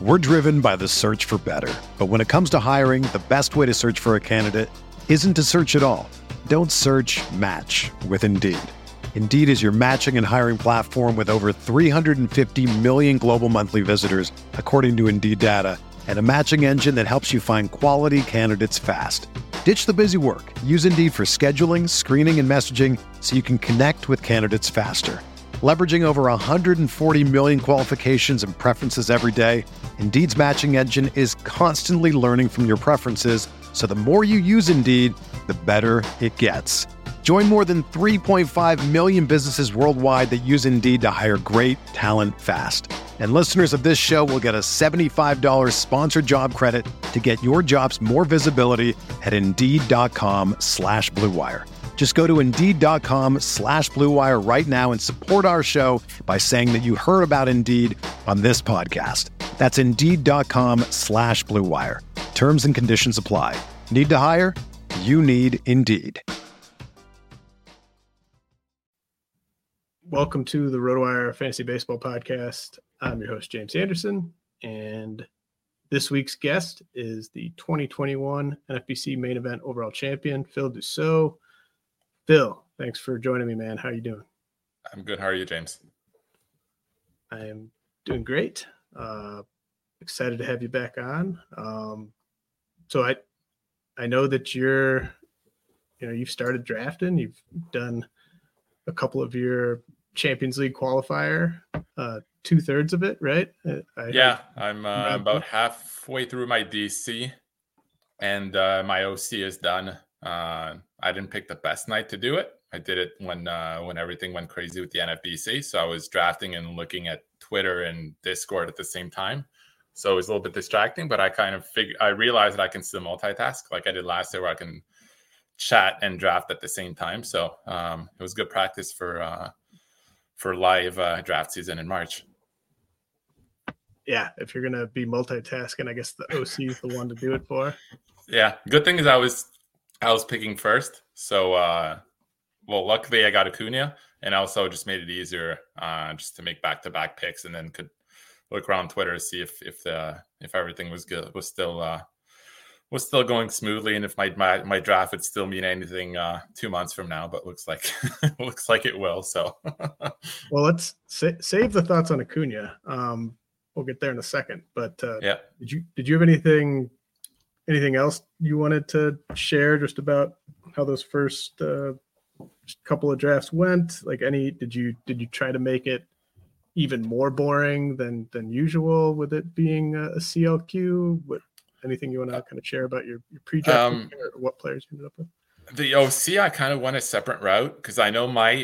We're driven by the search for better. But when it comes to hiring, the best way to search for a candidate isn't to search at all. Don't search, match with Indeed. Indeed is your matching and hiring platform with over 350 million global monthly visitors, according to Indeed data, and a matching engine that helps you find quality candidates fast. Ditch the busy work. Use Indeed for scheduling, screening, and messaging so you can connect with candidates faster. Leveraging over 140 million qualifications and preferences every day, Indeed's matching engine is constantly learning from your preferences, so the more you use Indeed, the better it gets. Join more than 3.5 million businesses worldwide that use Indeed to hire great talent fast. And listeners of this show will get a $75 sponsored job credit to get your jobs more visibility at Indeed.com/Blue Wire. Just go to Indeed.com/Blue Wire right now and support our show by saying that you heard about Indeed on this podcast. That's Indeed.com/Blue Wire. Terms and conditions apply. Need to hire? You need Indeed. Welcome to the RotoWire Fantasy Baseball Podcast. I'm your host, James Anderson, and this week's guest is the 2021 NFBC Main Event Overall Champion, Phil Dussault. Phil, thanks for joining me, man. How are you doing? I'm good. How are you, James? I am doing great. Excited to have you back on. So I know that you've started drafting. You've done a couple of your Champions League qualifier, 2/3 of it, right? I'm about halfway through my DC, and my OC is done. I didn't pick the best night to do it. I did it when everything went crazy with the NFBC. So I was drafting and looking at Twitter and Discord at the same time. So it was a little bit distracting, but I realized that I can still multitask like I did last year, where I can chat and draft at the same time. So it was good practice for live draft season in March. Yeah, if you're gonna be multitasking, I guess the OC is the one to do it for. Yeah, good thing is I was picking first, so luckily I got Acuna, and also just made it easier just to make back-to-back picks, and then could look around Twitter to see if everything was good, was still going smoothly, and if my draft would still mean anything 2 months from now, but looks like it will. So, well, let's save the thoughts on Acuna. We'll get there in a second. But yeah, did you have anything else you wanted to share just about how those first couple of drafts went? Like, did you try to make it even more boring than usual with it being a CLQ? Anything you want to kind of share about your pre-draft or what players you ended up with? The OC, I kind of went a separate route because I know my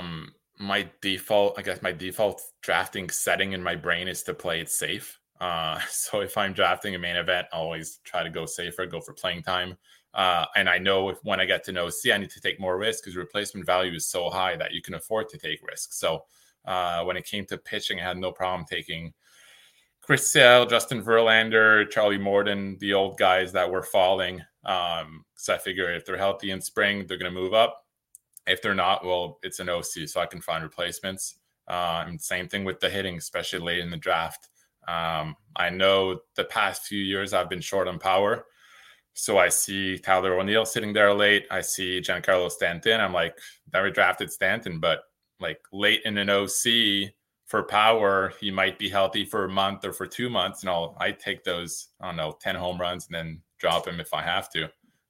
default drafting setting in my brain is to play it safe. So if I'm drafting a main event, I always try to go safer, go for playing time. And I know when I get to an OC, I need to take more risk because replacement value is so high that you can afford to take risks. So when it came to pitching, I had no problem taking Chris Sale, Justin Verlander, Charlie Morton, the old guys that were falling. So I figure if they're healthy in spring, they're going to move up. If they're not, well, it's an OC, so I can find replacements. And same thing with the hitting, especially late in the draft. I know the past few years I've been short on power. So I see Tyler O'Neill sitting there late. I see Giancarlo Stanton. I'm like, never drafted Stanton, but like late in an OC for power, he might be healthy for a month or for 2 months. And I take those, 10 home runs and then drop him if I have to.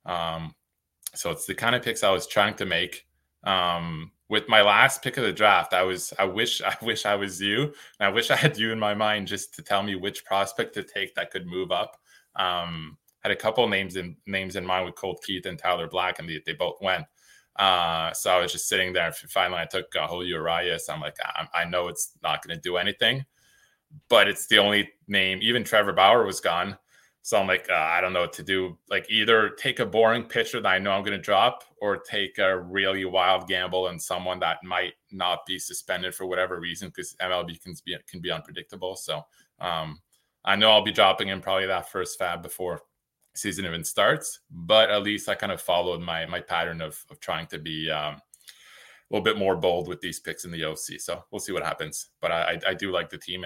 So it's the kind of picks I was trying to make. With my last pick of the draft, I wish I was you. And I wish I had you in my mind just to tell me which prospect to take that could move up. Had a couple names in mind with Colt Keith and Tyler Black, and they both went. So I was just sitting there. Finally, I took Julio Urias. I'm like, I know it's not going to do anything, but it's the only name. Even Trevor Bauer was gone. So I'm like, I don't know what to do. Like, either take a boring pitcher that I know I'm going to drop, or take a really wild gamble and someone that might not be suspended for whatever reason, because MLB can be unpredictable. So I know I'll be dropping in probably that first fab before season even starts, but at least I kind of followed my pattern of trying to be a little bit more bold with these picks in the OC. So we'll see what happens. But I do like the team, and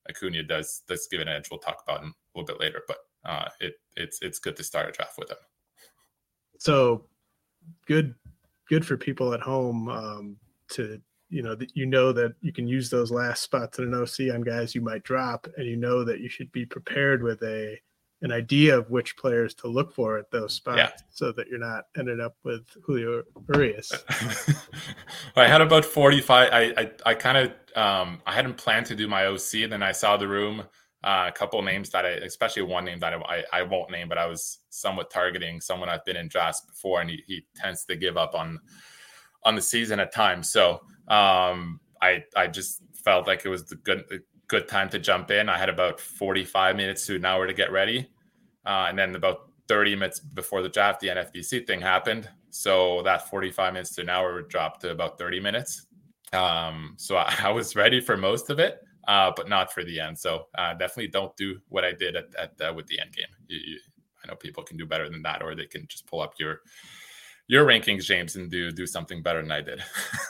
Acuna does give an edge. We'll talk about him a little bit later, but it's good to start a draft with him. So good for people at home to that you can use those last spots in an OC on guys you might drop, and that you should be prepared with an idea of which players to look for at those spots, so that you're not ended up with Julio Urias. I had about 45. I kind of I hadn't planned to do my OC, and then I saw the room. A couple names that especially one name that I won't name, but I was somewhat targeting someone I've been in drafts before, and he tends to give up on the season at times. So I just felt like it was the good time to jump in. I had about 45 minutes to an hour to get ready. And then about 30 minutes before the draft, the NFBC thing happened. So that 45 minutes to an hour dropped to about 30 minutes. So I was ready for most of it, but not for the end. So definitely don't do what I did with the end game. I know people can do better than that, or they can just pull up your rankings, James, and do something better than I did.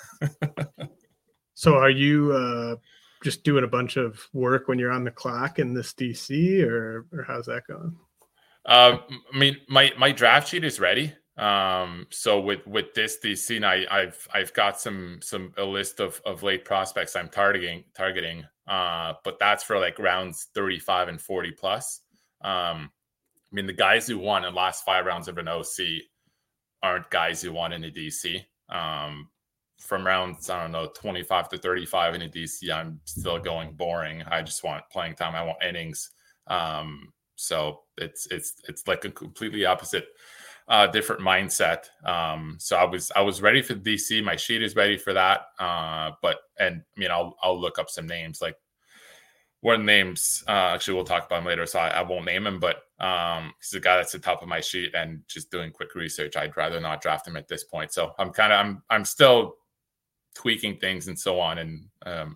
So are you just doing a bunch of work when you're on the clock in this DC, or how's that going? I mean, my draft sheet is ready. So with this DC, I've got a list of late prospects I'm targeting. But that's for like rounds 35 and 40 plus. I mean, the guys who won in the last 5 rounds of an OC aren't guys who won in a DC. From rounds, 25 to 35 in a DC, I'm still going boring. I just want playing time. I want innings. So it's like a completely opposite, different mindset. So I was ready for the DC. My sheet is ready for that. But I'll look up some names. Like one names, actually we'll talk about him later, so I won't name him, but he's a guy that's at the top of my sheet, and just doing quick research, I'd rather not draft him at this point. So I'm still tweaking things and so on, and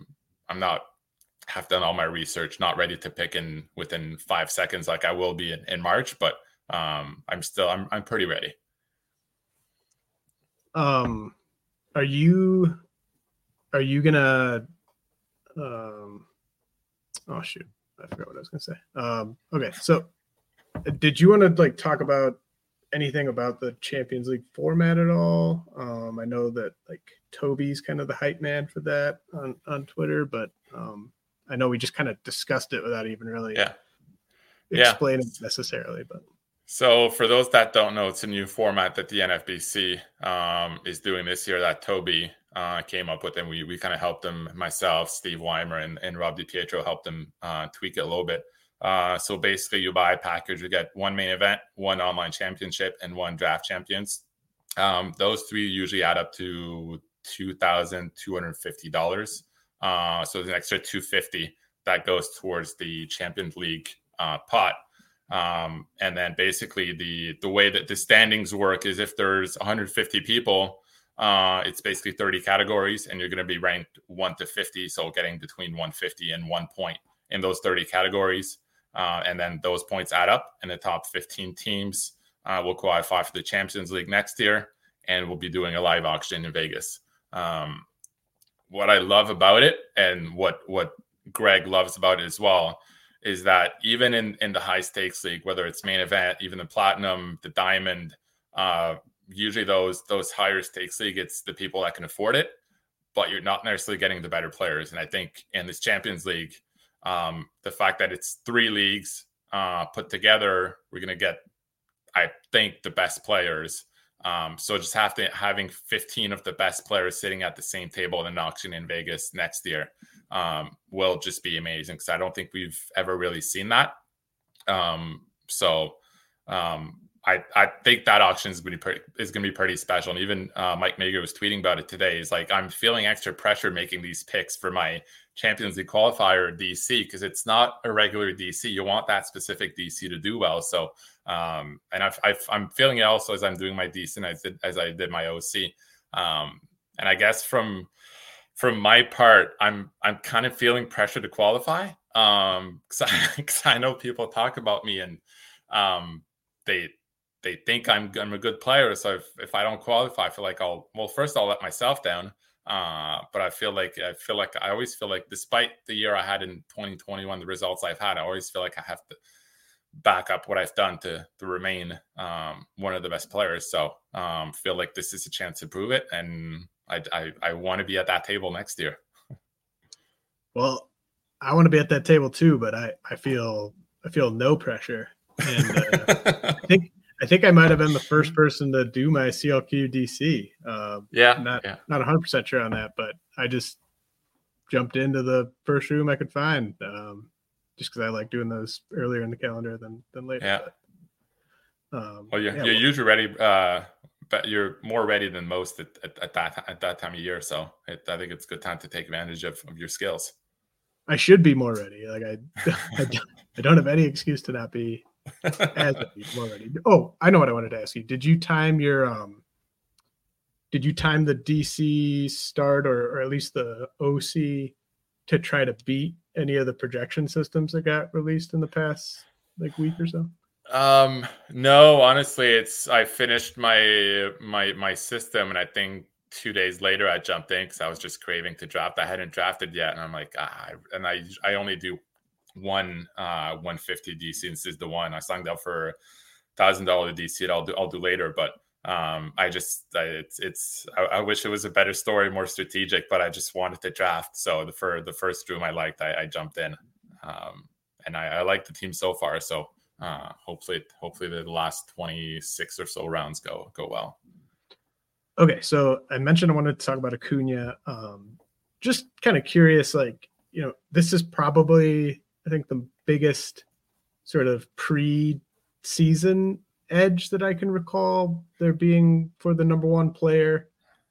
have done all my research, not ready to pick within 5 seconds like I will be in March, but I'm pretty ready. Are you gonna oh shoot, I forgot what I was gonna say. Okay, so did you want to talk about anything about the Champions League format at all? I know that Toby's kind of the hype man for that on Twitter, but I know we just kind of discussed it without even really explaining it necessarily. But so for those that don't know, it's a new format that the NFBC is doing this year that Toby came up with, and we kind of helped him, myself, Steve Weimer, and Rob DiPietro helped him tweak it a little bit. So basically you buy a package, you get 1 main event, 1 online championship, and 1 draft champions. Those 3 usually add up to $2,250. So there's an extra $250 that goes towards the Champions League pot. And then basically the way that the standings work is if there's 150 people, it's basically 30 categories, and you're going to be ranked 1 to 50. So getting between 150 and 1 point in those 30 categories. And then those points add up, and the top 15 teams will qualify for the Champions League next year, and we'll be doing a live auction in Vegas. What I love about it, and what Greg loves about it as well, is that even in the high stakes league, whether it's main event, even the platinum, the diamond, usually those higher stakes league, it's the people that can afford it, but you're not necessarily getting the better players. And I think in this Champions League, the fact that it's 3 leagues put together, we're going to get, I think, the best players. So just having 15 of the best players sitting at the same table in an auction in Vegas next year will just be amazing, because I don't think we've ever really seen that. I think that auction is going to be pretty special. And even Mike Mager was tweeting about it today. He's like, I'm feeling extra pressure making these picks for my Champions League qualifier DC, because it's not a regular DC. You want that specific DC to do well. So, and I'm feeling it also as I'm doing my DC and as I did my OC. And I guess from my part, I'm kind of feeling pressure to qualify. Because I know people talk about me, and they think I'm a good player. So if I don't qualify, I feel like I'll let myself down. But I always feel like despite the year I had in 2021, the results I've had, I always feel like I have to back up what I've done to remain one of the best players. So feel like this is a chance to prove it, and I want to be at that table next year. Well, I want to be at that table too, but I feel no pressure, and I think I might have been the first person to do my CLQ DC. Not 100% sure on that, but I just jumped into the first room I could find, just because I like doing those earlier in the calendar than later. Yeah. But, you're usually ready, but you're more ready than most at that time of year. So I think it's a good time to take advantage of your skills. I should be more ready. Like I don't have any excuse to not be as more ready. Oh, I know what I wanted to ask you. Did you time the DC start or at least the OC to try to beat any of the projection systems that got released in the past week or so? No, honestly, I finished my system, and I think 2 days later I jumped in because I was just craving to draft. I hadn't drafted yet, and I'm like, I only do one 150 DC, and this is the one I signed up for $1,000 DC that I'll do later. But I wish it was a better story, more strategic, but I just wanted to draft. So the first room I liked, I jumped in, and I like the team so far. So hopefully the last 26 or so rounds go well. Okay, so I mentioned I wanted to talk about Acuna. Just kind of curious, this is probably, I think, the biggest sort of pre-season edge that I can recall there being for the number one player.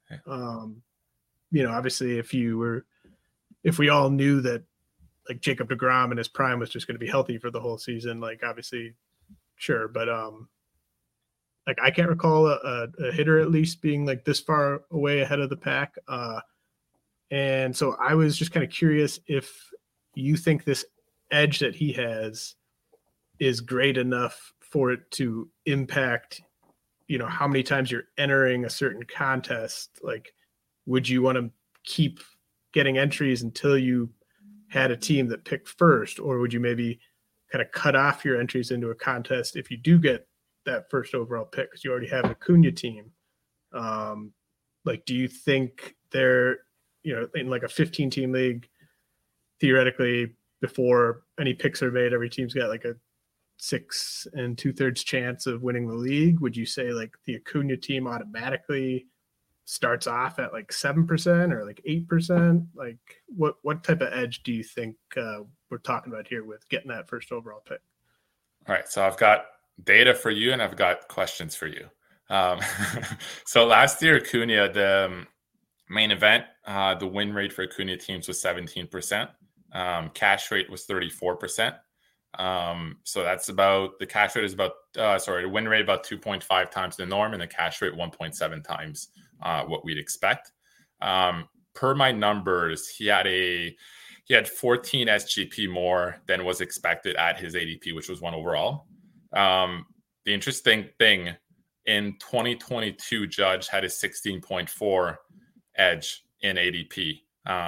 Obviously, if we all knew that Jacob deGrom in his prime was just going to be healthy for the whole season, obviously, sure, but I can't recall a hitter at least being this far away ahead of the pack. And so I was just kind of curious if you think this edge that he has is great enough for it to impact, how many times you're entering a certain contest. Would you want to keep getting entries until you had a team that picked first, or would you maybe kind of cut off your entries into a contest if you do get that first overall pick because you already have an Acuna team? Do you think they're, in a 15 team league, theoretically, before any picks are made, every team's got a 6 2/3 chance of winning the league? Would you say the Acuna team automatically starts off at 7% or 8%? What type of edge do you think we're talking about here with getting that first overall pick? All right, so I've got data for you and I've got questions for you. So last year, Acuna, the main event, the win rate for Acuna teams was 17%. Cash rate was 34%. So that's about, the cash rate is about, the win rate about 2.5 times the norm, and the cash rate 1.7 times what we'd expect. Per my numbers, he had 14 SGP more than was expected at his ADP, which was 1 overall. The interesting thing, in 2022, Judge had a 16.4 edge in ADP.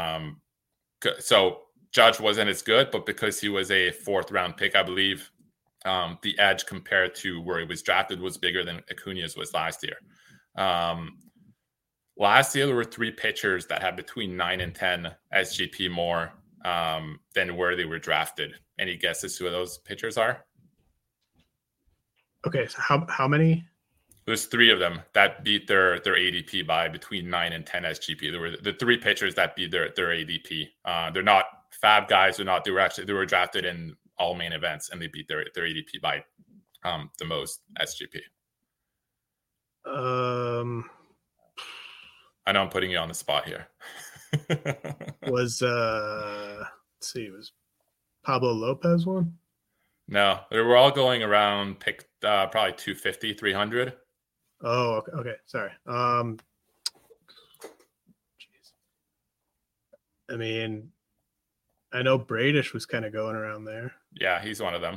So Judge wasn't as good, but because he was a 4th round pick, I believe the edge compared to where he was drafted was bigger than Acuna's was last year. Last year, there were 3 pitchers that had between 9 and 10 SGP more than where they were drafted. Any guesses who those pitchers are? Okay, so how many? There's 3 of them that beat their ADP by between 9 and 10 SGP. There were the 3 pitchers that beat their ADP. They're not fab guys. They were drafted in all main events, and they beat their ADP by the most SGP. I know I'm putting you on the spot here. Was Pablo Lopez one? No, they were all going around pick probably 250, 300. Oh, okay. Sorry. I mean, I know Bradish was kind of going around there. Yeah, he's one of them.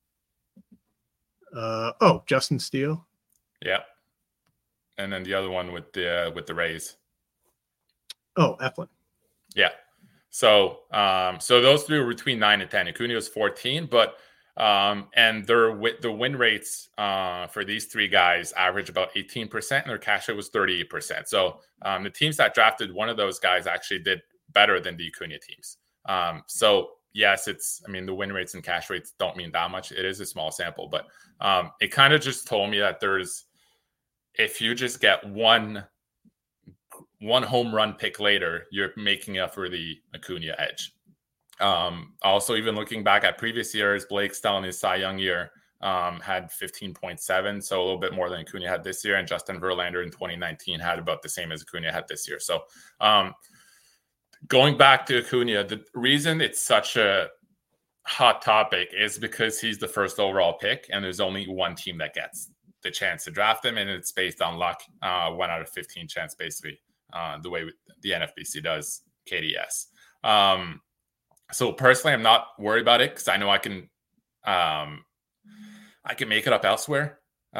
Justin Steele. Yeah. And then the other one with the Rays. Oh, Eflin. Yeah. So so those three were between 9 and 10. Acuna was 14, but and the win rates for these three guys average about 18%, and their cash rate was 38%. So the teams that drafted one of those guys actually did better than the Acuna teams. So yes, the win rates and cash rates don't mean that much. It is a small sample, but it kind of just told me that if you just get one home run pick later, you're making up for the Acuna edge. Also, even looking back at previous years, Blake Snell in his Cy Young year had 15.7, so a little bit more than Acuna had this year, and Justin Verlander in 2019 had about the same as Acuna had this year. So going back to Acuna, the reason it's such a hot topic is because he's the first overall pick, and there's only one team that gets the chance to draft him, and it's based on luck. 1 out of 15 chance, basically, the way the NFBC does KDS. So personally, I'm not worried about it because I know I can make it up elsewhere.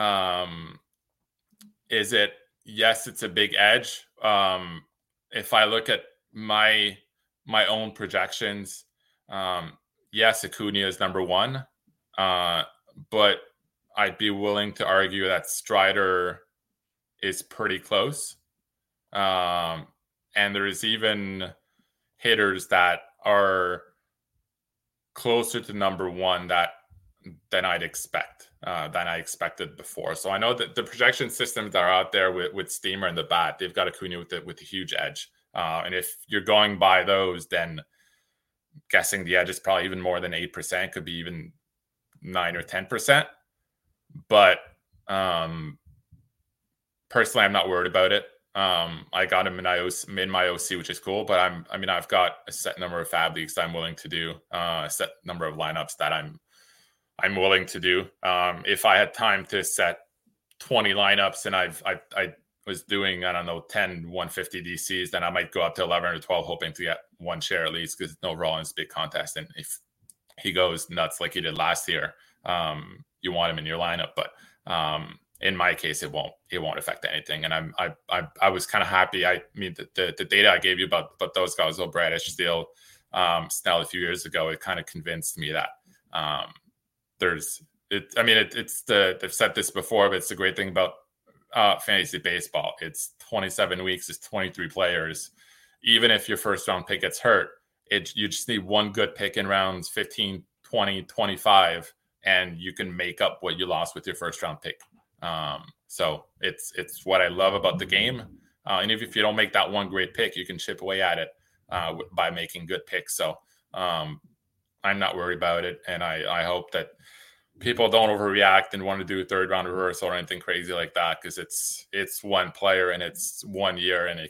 Yes, it's a big edge. If I look at my own projections, yes, Acuna is number one, but I'd be willing to argue that Strider is pretty close. And there's even hitters that are closer to number one than I'd expect, than I expected before. So I know that the projection systems that are out there with Steamer and the bat, they've got Acuna with a huge edge. And if you're going by those, then guessing the edge is probably even more than 8%, could be even 9 or 10%. But personally, I'm not worried about it. I got him in my OC, which is cool. But I've got a set number of fab leagues that I'm willing to do, a set number of lineups that I'm willing to do. If I had time to set 20 lineups and I was doing, 10, 150 DCs, then I might go up to 11 or 12, hoping to get one share at least, because overall it's a big contest. And if he goes nuts like he did last year, you want him in your lineup. But in my case, it won't affect anything. And I was kind of happy. The data I gave you about those guys, Bradish, Steele, Snell a few years ago, it kind of convinced me that they've said this before, but it's the great thing about fantasy baseball. It's 27 weeks, it's 23 players. Even if your first round pick gets hurt, you just need one good pick in rounds 15, 20, 25, and you can make up what you lost with your first round pick. So it's what I love about the game. And if you don't make that one great pick, you can chip away at it by making good picks. So I'm not worried about it. And I hope that people don't overreact and want to do a third round reversal or anything crazy like that, because it's one player and it's 1 year, and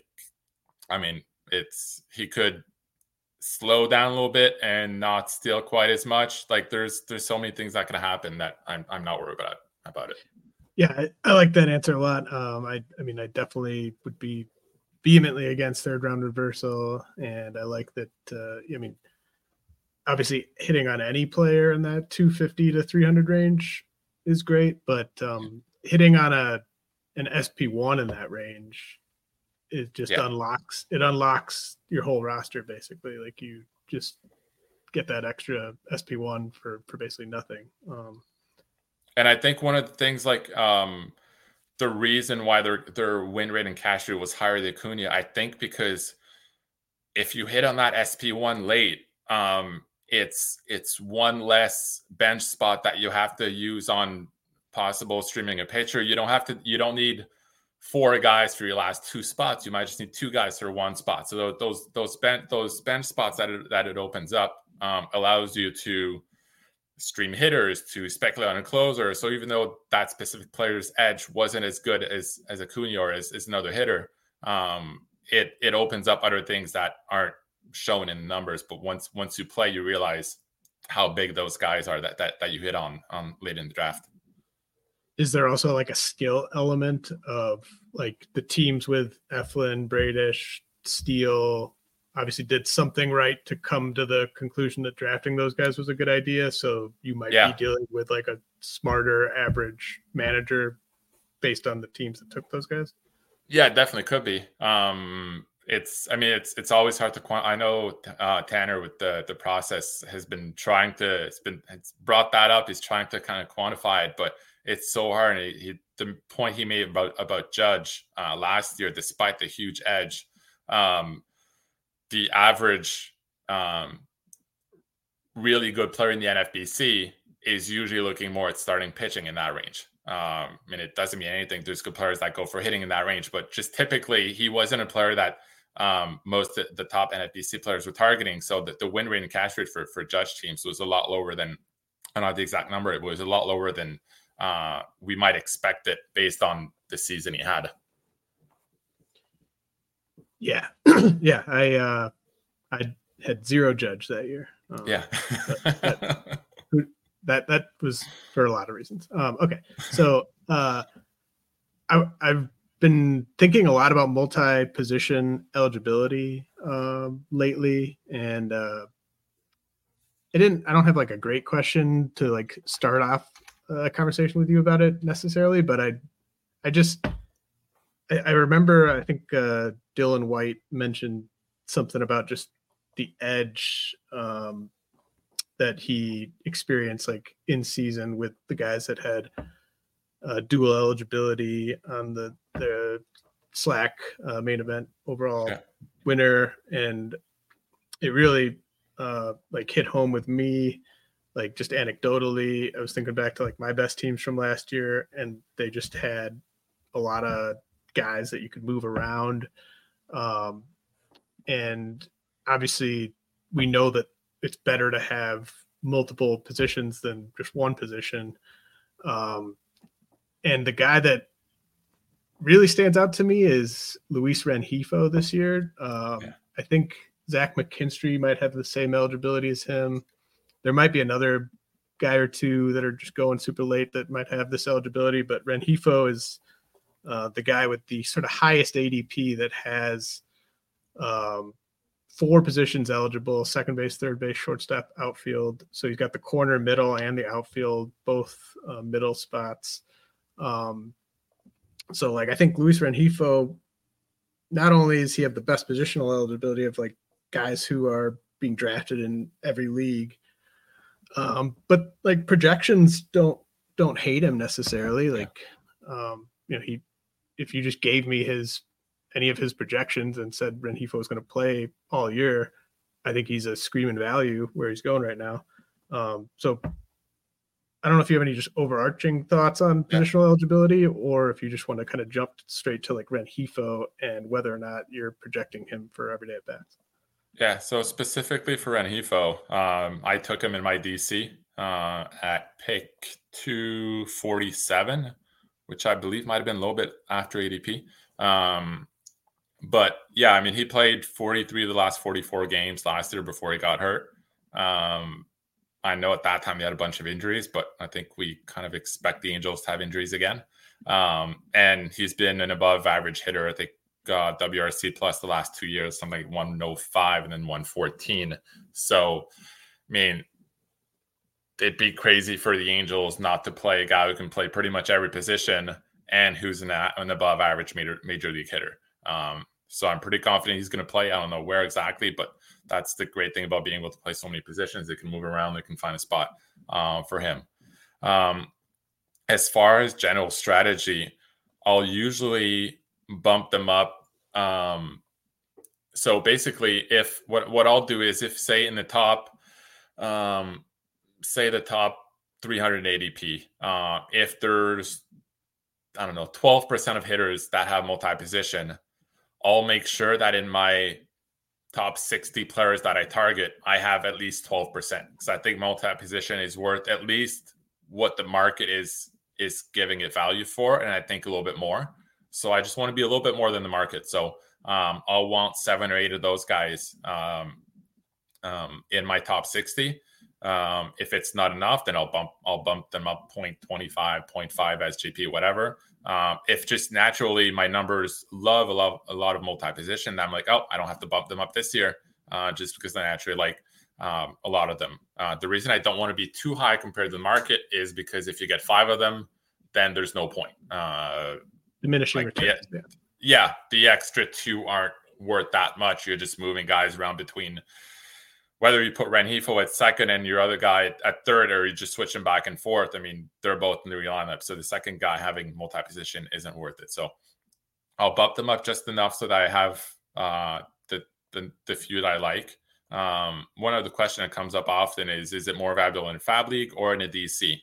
he could slow down a little bit and not steal quite as much. Like there's so many things that can happen that I'm not worried about it. Yeah, I like that answer a lot. I definitely would be vehemently against third round reversal, and I like that. Obviously hitting on any player in that 250 to 300 range is great, but hitting on an SP1 in that range, it just unlocks your whole roster basically. Like you just get that extra SP1 for basically nothing. And I think one of the things, like the reason why their win rate and cash rate was higher than Acuna, I think because if you hit on that SP1 late, it's one less bench spot that you have to use on possible streaming a pitcher. You don't need 4 guys for your last 2 spots. You might just need 2 guys for 1 spot. So those bench spots that it opens up allows you to stream hitters, to speculate on a closer. So even though that specific player's edge wasn't as good as Acuna or as another hitter, it opens up other things that aren't shown in the numbers. But once you play, you realize how big those guys are that you hit on late in the draft. Is there also like a skill element of like the teams with Eflin, Bradish, Steele obviously did something right to come to the conclusion that drafting those guys was a good idea? So you might be dealing with like a smarter average manager based on the teams that took those guys? Yeah, it definitely could be. It's always hard to quantify. I know Tanner with the process has been trying to, it's brought that up. He's trying to kind of quantify it, but it's so hard. And the point he made about Judge last year, despite the huge edge, the average really good player in the NFBC is usually looking more at starting pitching in that range. It doesn't mean anything. There's good players that go for hitting in that range, but just typically he wasn't a player that most of the top NFBC players were targeting. So the win rate and cash rate for Judge teams was a lot lower than, I don't know the exact number, it was a lot lower than we might expect it based on the season he had. Yeah. Yeah. I had 0 Judge that year. That was for a lot of reasons. Okay. So I've been thinking a lot about multi-position eligibility lately, and I don't have like a great question to like start off a conversation with you about it necessarily, but I remember, I think Dylan White mentioned something about just the edge that he experienced like in season with the guys that had dual eligibility on the Slack main event overall winner. And it really like hit home with me, like just anecdotally. I was thinking back to like my best teams from last year, and they just had a lot of guys that you could move around. And obviously we know that it's better to have multiple positions than just one position. And the guy that really stands out to me is Luis Rengifo this year. I think Zach McKinstry might have the same eligibility as him. There might be another guy or two that are just going super late that might have this eligibility, but Rengifo is the guy with the sort of highest ADP that has 4 positions eligible: second base, third base, shortstop, outfield. So he's got the corner, middle, and the outfield, both middle spots. So like, I think Luis Rengifo, not only does he have the best positional eligibility of like guys who are being drafted in every league, but like projections don't hate him necessarily. Like, if you just gave me any of his projections and said Rengifo is going to play all year, I think he's a screaming value where he's going right now. So I don't know if you have any just overarching thoughts on positional eligibility, or if you just want to kind of jump straight to like Rengifo and whether or not you're projecting him for everyday at bats. Yeah. So specifically for Rengifo, I took him in my DC at pick 247, which I believe might have been a little bit after ADP. But yeah, I mean, he played 43 of the last 44 games last year before he got hurt. I know at that time he had a bunch of injuries, but I think we kind of expect the Angels to have injuries again. And he's been an above average hitter. I think WRC plus the last 2 years, something like 105 and then 114. So, I mean, it'd be crazy for the Angels not to play a guy who can play pretty much every position and who's an above average major league hitter. So I'm pretty confident he's going to play. I don't know where exactly, but that's the great thing about being able to play so many positions. They can move around. They can find a spot for him. As far as general strategy, I'll usually bump them up. So basically, if what I'll do is, if say in the top, say the top 300 ADP, if there's, I don't know, 12% of hitters that have multi-position, I'll make sure that in my top 60 players that I target, I have at least 12%. Because I think multi-position is worth at least what the market is giving it value for, and I think a little bit more. So I just want to be a little bit more than the market. So I'll want 7 or 8 of those guys in my top 60. If it's not enough, then I'll bump them up 0.25, 0.5 SGP, whatever. If just naturally my numbers love a lot of multi-position, I'm like, oh, I don't have to bump them up this year, just because I naturally like a lot of them. The reason I don't want to be too high compared to the market is because if you get 5 of them, then there's no point. Diminishing returns. Yeah, the extra 2 aren't worth that much. You're just moving guys around between whether you put Rengifo at second and your other guy at third, or you just switch them back and forth. I mean, they're both in the lineup, so the second guy having multi-position isn't worth it. So I'll bump them up just enough so that I have the few that I like. One other question that comes up often is it more valuable in a Fab League or in a DC?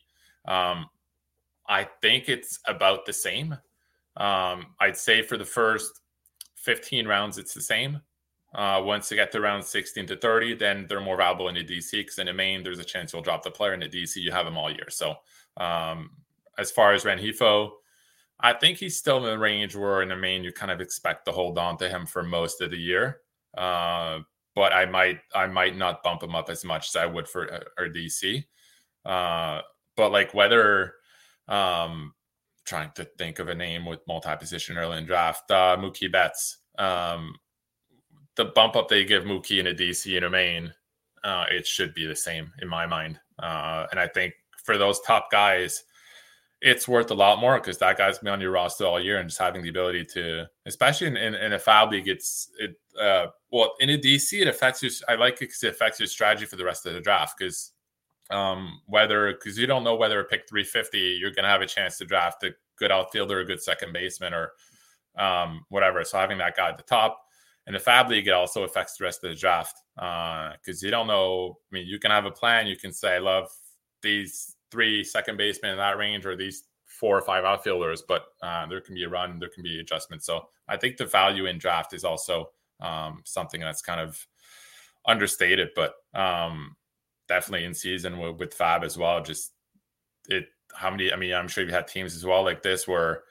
I think it's about the same. I'd say for the first 15 rounds, it's the same. Once you get to around 16 to 30, then they're more valuable in the DC, because in the main, there's a chance you'll drop the player. In the DC, you have him all year. So as far as Rengifo, I think he's still in the range where in the main, you kind of expect to hold on to him for most of the year. But I might not bump him up as much as I would for our DC. But like whether trying to think of a name with multi-position early in draft, Mookie Betts. The bump up they give Mookie in a DC and a main, it should be the same in my mind. And I think for those top guys, it's worth a lot more, because that guy's been on your roster all year, and just having the ability to, especially in a Fab League, well, in a DC, it affects you. I like it because it affects your strategy for the rest of the draft, because because you don't know whether at pick 350 you're going to have a chance to draft a good outfielder, a good second baseman, or whatever. So having that guy at the top in the Fab League, it also affects the rest of the draft, because you don't know. I mean, you can have a plan. You can say, I love these 3 second basemen in that range, or these 4 or 5 outfielders, but there can be a run, there can be adjustments. So I think the value in draft is also something that's kind of understated, but definitely in season with Fab as well. Just I'm sure you've had teams as well like this where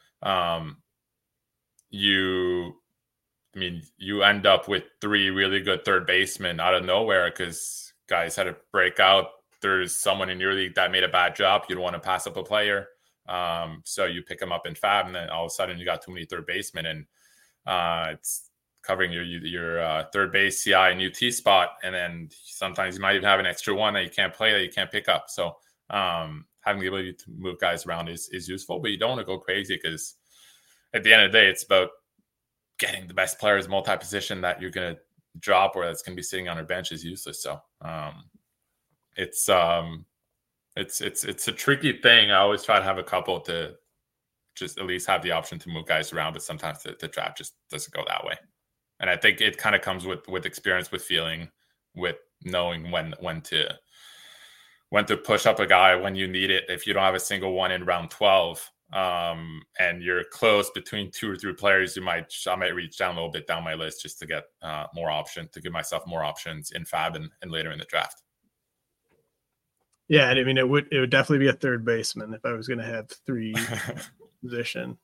you end up with 3 really good third basemen out of nowhere, because guys had to break out. There's someone in your league that made a bad job. You don't want to pass up a player. So you pick them up in Fab, and then all of a sudden you got too many third basemen, and it's covering your third base, CI, and UT spot. And then sometimes you might even have an extra one that you can't play, that you can't pick up. So having the ability to move guys around is useful, but you don't want to go crazy, because at the end of the day, it's about getting the best players multi-position that you're going to drop, or that's going to be sitting on our bench is useless. So it's a tricky thing. I always try to have a couple to just at least have the option to move guys around, but sometimes the draft just doesn't go that way. And I think it kind of comes with experience, with feeling, with knowing when to push up a guy when you need it. If you don't have a single one in round 12, and you're close between 2 or 3 players, I might reach down a little bit down my list just to get more options, to give myself more options in Fab and later in the draft. Yeah, I mean, it would definitely be a third baseman if I was going to have 3 position.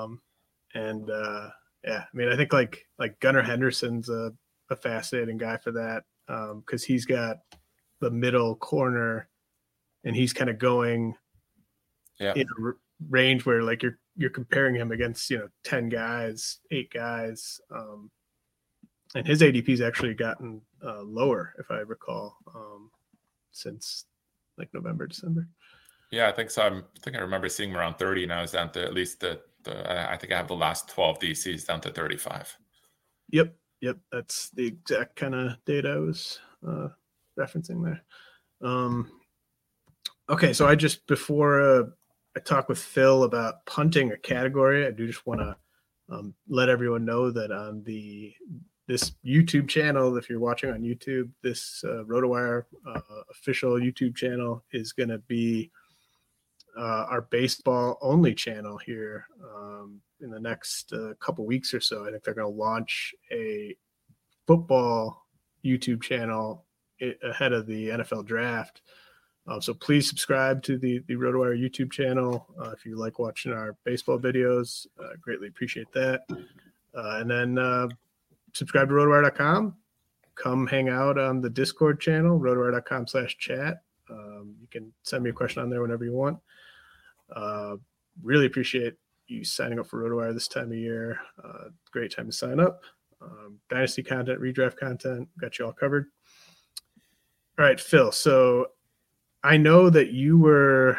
Yeah, I mean, I think like Gunnar Henderson's a fascinating guy for that, because he's got the middle corner, and he's kind of going in a range where like you're comparing him against 10 guys, 8 guys, and his ADP's actually gotten lower, if I recall, since like November, December. Yeah, I think so. I think I remember seeing him around 30. Now it's down to at least I think I have the last 12 DCs down to 35. Yep. That's the exact kind of data I was referencing there. Okay, so before I talk with Phil about punting a category, I do just want to let everyone know that on this YouTube channel, if you're watching on YouTube, this RotoWire official YouTube channel is going to be our baseball only channel here in the next couple weeks or so. I think they're going to launch a football YouTube channel ahead of the NFL draft. So please subscribe to the RotoWire YouTube channel if you like watching our baseball videos. Greatly appreciate that. And then subscribe to RotoWire.com. Come hang out on the Discord channel, RotoWire.com/chat. You can send me a question on there whenever you want. Really appreciate you signing up for RotoWire this time of year. Great time to sign up. Dynasty content, redraft content, got you all covered. All right, Phil. So I know that you were,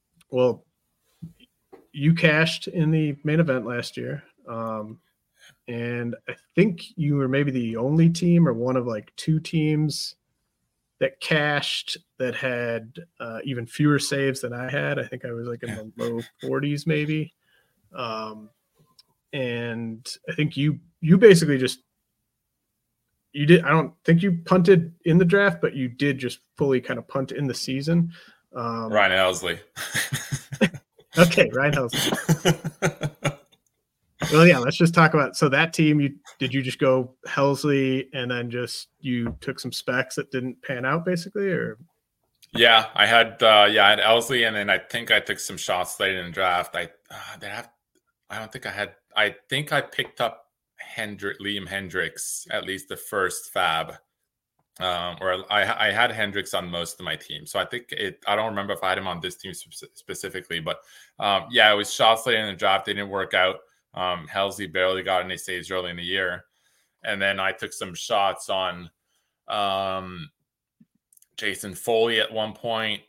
you cashed in the main event last year. and I think you were maybe the only team or one of like 2 teams that cashed that had even fewer saves than I had. I think I was like in the low 40s maybe. And I think you basically just, you did, I don't think you punted in the draft, but you did just fully kind of punt in the season. Ryan Helsley. Okay, Ryan Helsley. Well, yeah, let's just talk about, so that team, did you just go Helsley and then just you took some specs that didn't pan out basically, or? Yeah, I had Helsley, and then I think I took some shots late in the draft. I think I picked up Liam Hendriks, at least the first fab. Or I had Hendricks on most of my team. So I think I don't remember if I had him on this team specifically, but it was shots late in the draft. They didn't work out. Helsley barely got any saves early in the year. And then I took some shots on Jason Foley at one point.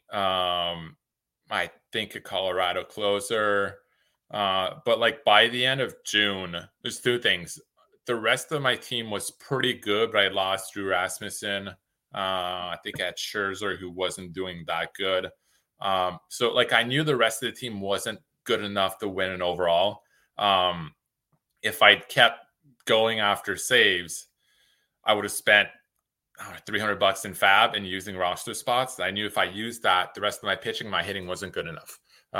I think a Colorado closer. But like by the end of June, there's 2 things. The rest of my team was pretty good, but I lost Drew Rasmussen. I think I had Scherzer, who wasn't doing that good. So like I knew the rest of the team wasn't good enough to win an overall. If I'd kept going after saves, I would have spent $300 in fab and using roster spots. I knew if I used that, the rest of my pitching, my hitting wasn't good enough.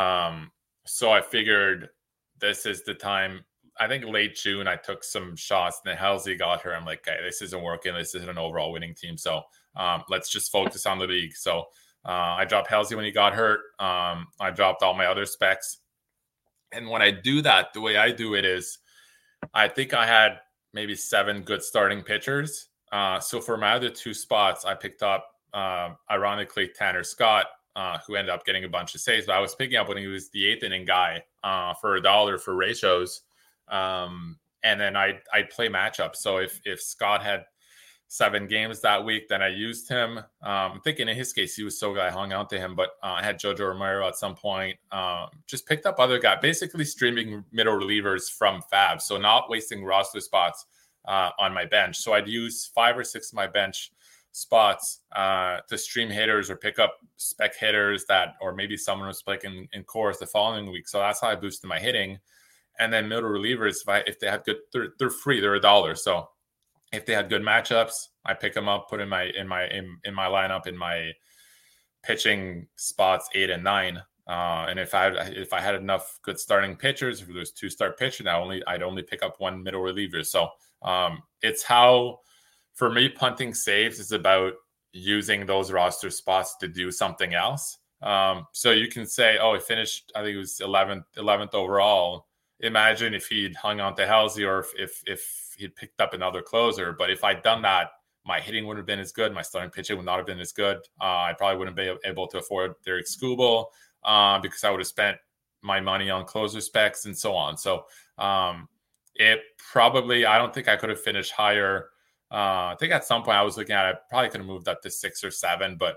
So I figured this is the time. I think late June, I took some shots, and then Helsley got her. I'm like, okay, this isn't working. This isn't an overall winning team. So let's just focus on the league. So I dropped Helsley when he got hurt. I dropped all my other specs. And when I do that, the way I do it is, I think I had maybe 7 good starting pitchers. So for my other 2 spots, I picked up, ironically, Tanner Scott, who ended up getting a bunch of saves. But I was picking up when he was the 8th inning guy for $1 for ratios. And then I'd play matchups. So if Scott had 7 games that week, then I used him. I'm thinking in his case, he was so good I hung on to him. But I had Jojo Romero at some point. Just picked up other guys, basically streaming middle relievers from fab. So not wasting roster spots on my bench. So I'd use 5 or 6 of my bench spots to stream hitters or pick up spec hitters or maybe someone was playing in cores the following week. So that's how I boosted my hitting. And then middle relievers, if they have good, they're free, they're $1. So if they had good matchups, I pick them up, put in my lineup, in my pitching spots 8 and 9. And if I had enough good starting pitchers, if there's 2 start pitchers, I'd only pick up 1 middle reliever. So it's how, for me, punting saves is about using those roster spots to do something else. So you can say, he finished, I think it was 11th overall. Imagine if he'd hung on to Helsley, or if he'd picked up another closer. But if I'd done that, my hitting wouldn't have been as good. My starting pitching would not have been as good. I probably wouldn't be able to afford Derek Skubal because I would have spent my money on closer specs and so on. So I don't think I could have finished higher. I think at some point I was looking at, I probably could have moved up to 6 or 7, but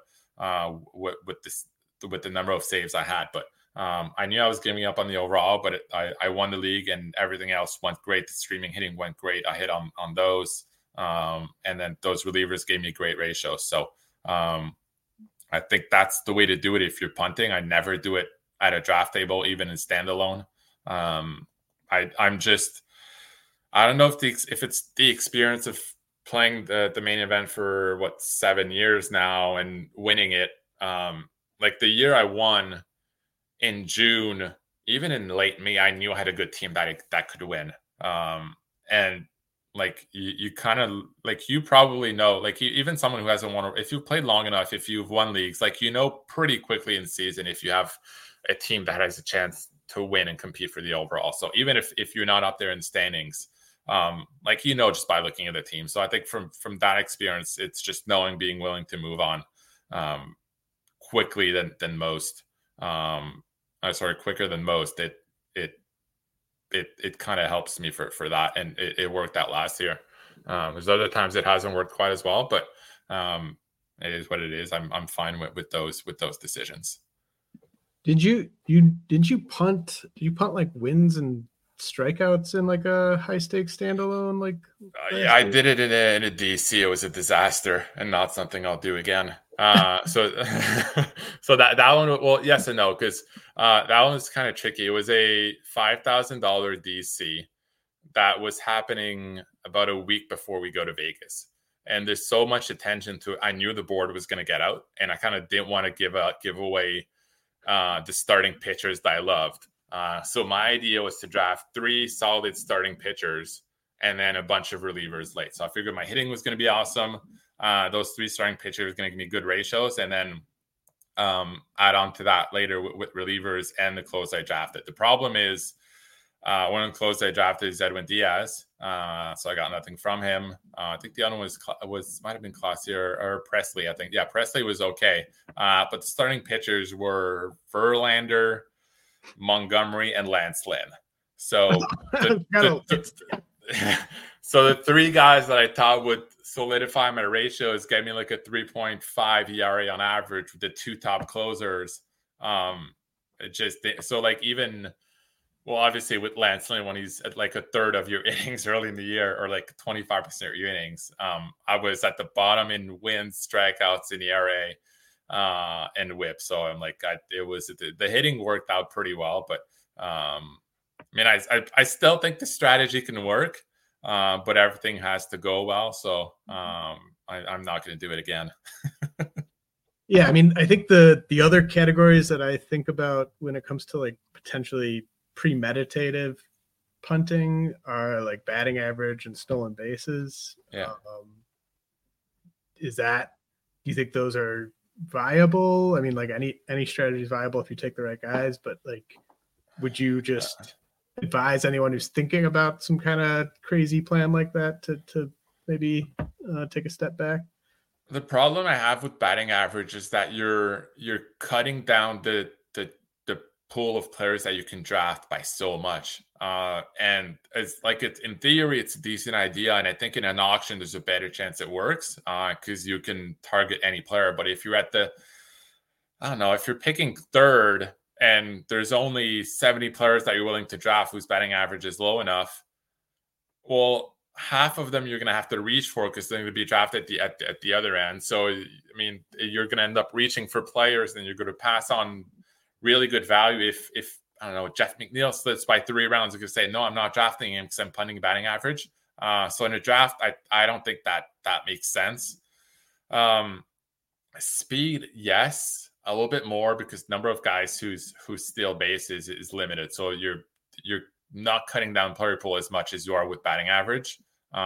with the number of saves I had. But I knew I was giving up on the overall, but I won the league and everything else went great. The streaming hitting went great. I hit on those. And then those relievers gave me great ratios. So I think that's the way to do it if you're punting. I never do it at a draft table, even in standalone. I don't know if it's the experience of playing the main event for 7 years now and winning it. Like the year I won in June, even in late May, I knew I had a good team that could win. And like you kind of, like, you probably know, like even someone who hasn't won, if you've played long enough, if you've won leagues, like, pretty quickly in season if you have a team that has a chance to win and compete for the overall. So even if you're not up there in standings, just by looking at the team. So I think from that experience, it's just being willing to move on quickly than most. Quicker than most. It kind of helps me for that, and it worked out last year. There's other times it hasn't worked quite as well, but it is what it is. I'm fine with those decisions. Did you punt? Did you punt like wins and strikeouts in like a high stakes standalone? Like, yeah, I did it in a DC. It was a disaster and not something I'll do again. So so that one, well, yes and no, because that one was kind of tricky. It was a $5,000 DC that was happening about a week before we go to Vegas. And there's so much attention to it. I knew the board was going to get out, and I kind of didn't want to give away the starting pitchers that I loved. So my idea was to draft 3 solid starting pitchers and then a bunch of relievers late. So I figured my hitting was going to be awesome. Those 3 starting pitchers were going to give me good ratios, and then add on to that later with relievers and the close I drafted. The problem is one of the close I drafted is Edwin Diaz. So I got nothing from him. I think the other one might have been Classier or Presley. I think, yeah, Presley was okay. But the starting pitchers were Verlander, Montgomery, and Lance Lynn. So so the 3 guys that I thought would solidify my ratios gave me like a 3.5 ERA on average with the 2 top closers. Well, obviously with Lance Lynn, when he's at like a third of your innings early in the year, or like 25% of your innings, I was at the bottom in wins, strikeouts, in ERA, and whip. So I'm like, the hitting worked out pretty well, but I mean, I still think the strategy can work, but everything has to go well. So I'm not going to do it again. Yeah, I mean, I think the other categories that I think about when it comes to like potentially premeditative punting are like batting average and stolen bases. Yeah. Do you think those are viable? I mean, like any strategy is viable if you take the right guys, but like, would you just advise anyone who's thinking about some kind of crazy plan like that to maybe take a step back? The problem I have with batting average is that you're cutting down the pool of players that you can draft by so much. And it's like, in theory, it's a decent idea. And I think in an auction, there's a better chance it works because you can target any player. But if you're if you're picking third and there's only 70 players that you're willing to draft whose batting average is low enough, well, half of them you're going to have to reach for because they're going to be drafted at the other end. So, I mean, you're going to end up reaching for players and you're going to pass on really good value if I don't know, Jeff McNeil slips by 3 rounds, you could say, no, I'm not drafting him because I'm punting batting average. So in a draft, I don't think that makes sense. Speed, yes, a little bit more because number of guys whose steal base is limited. So you're not cutting down player pool as much as you are with batting average.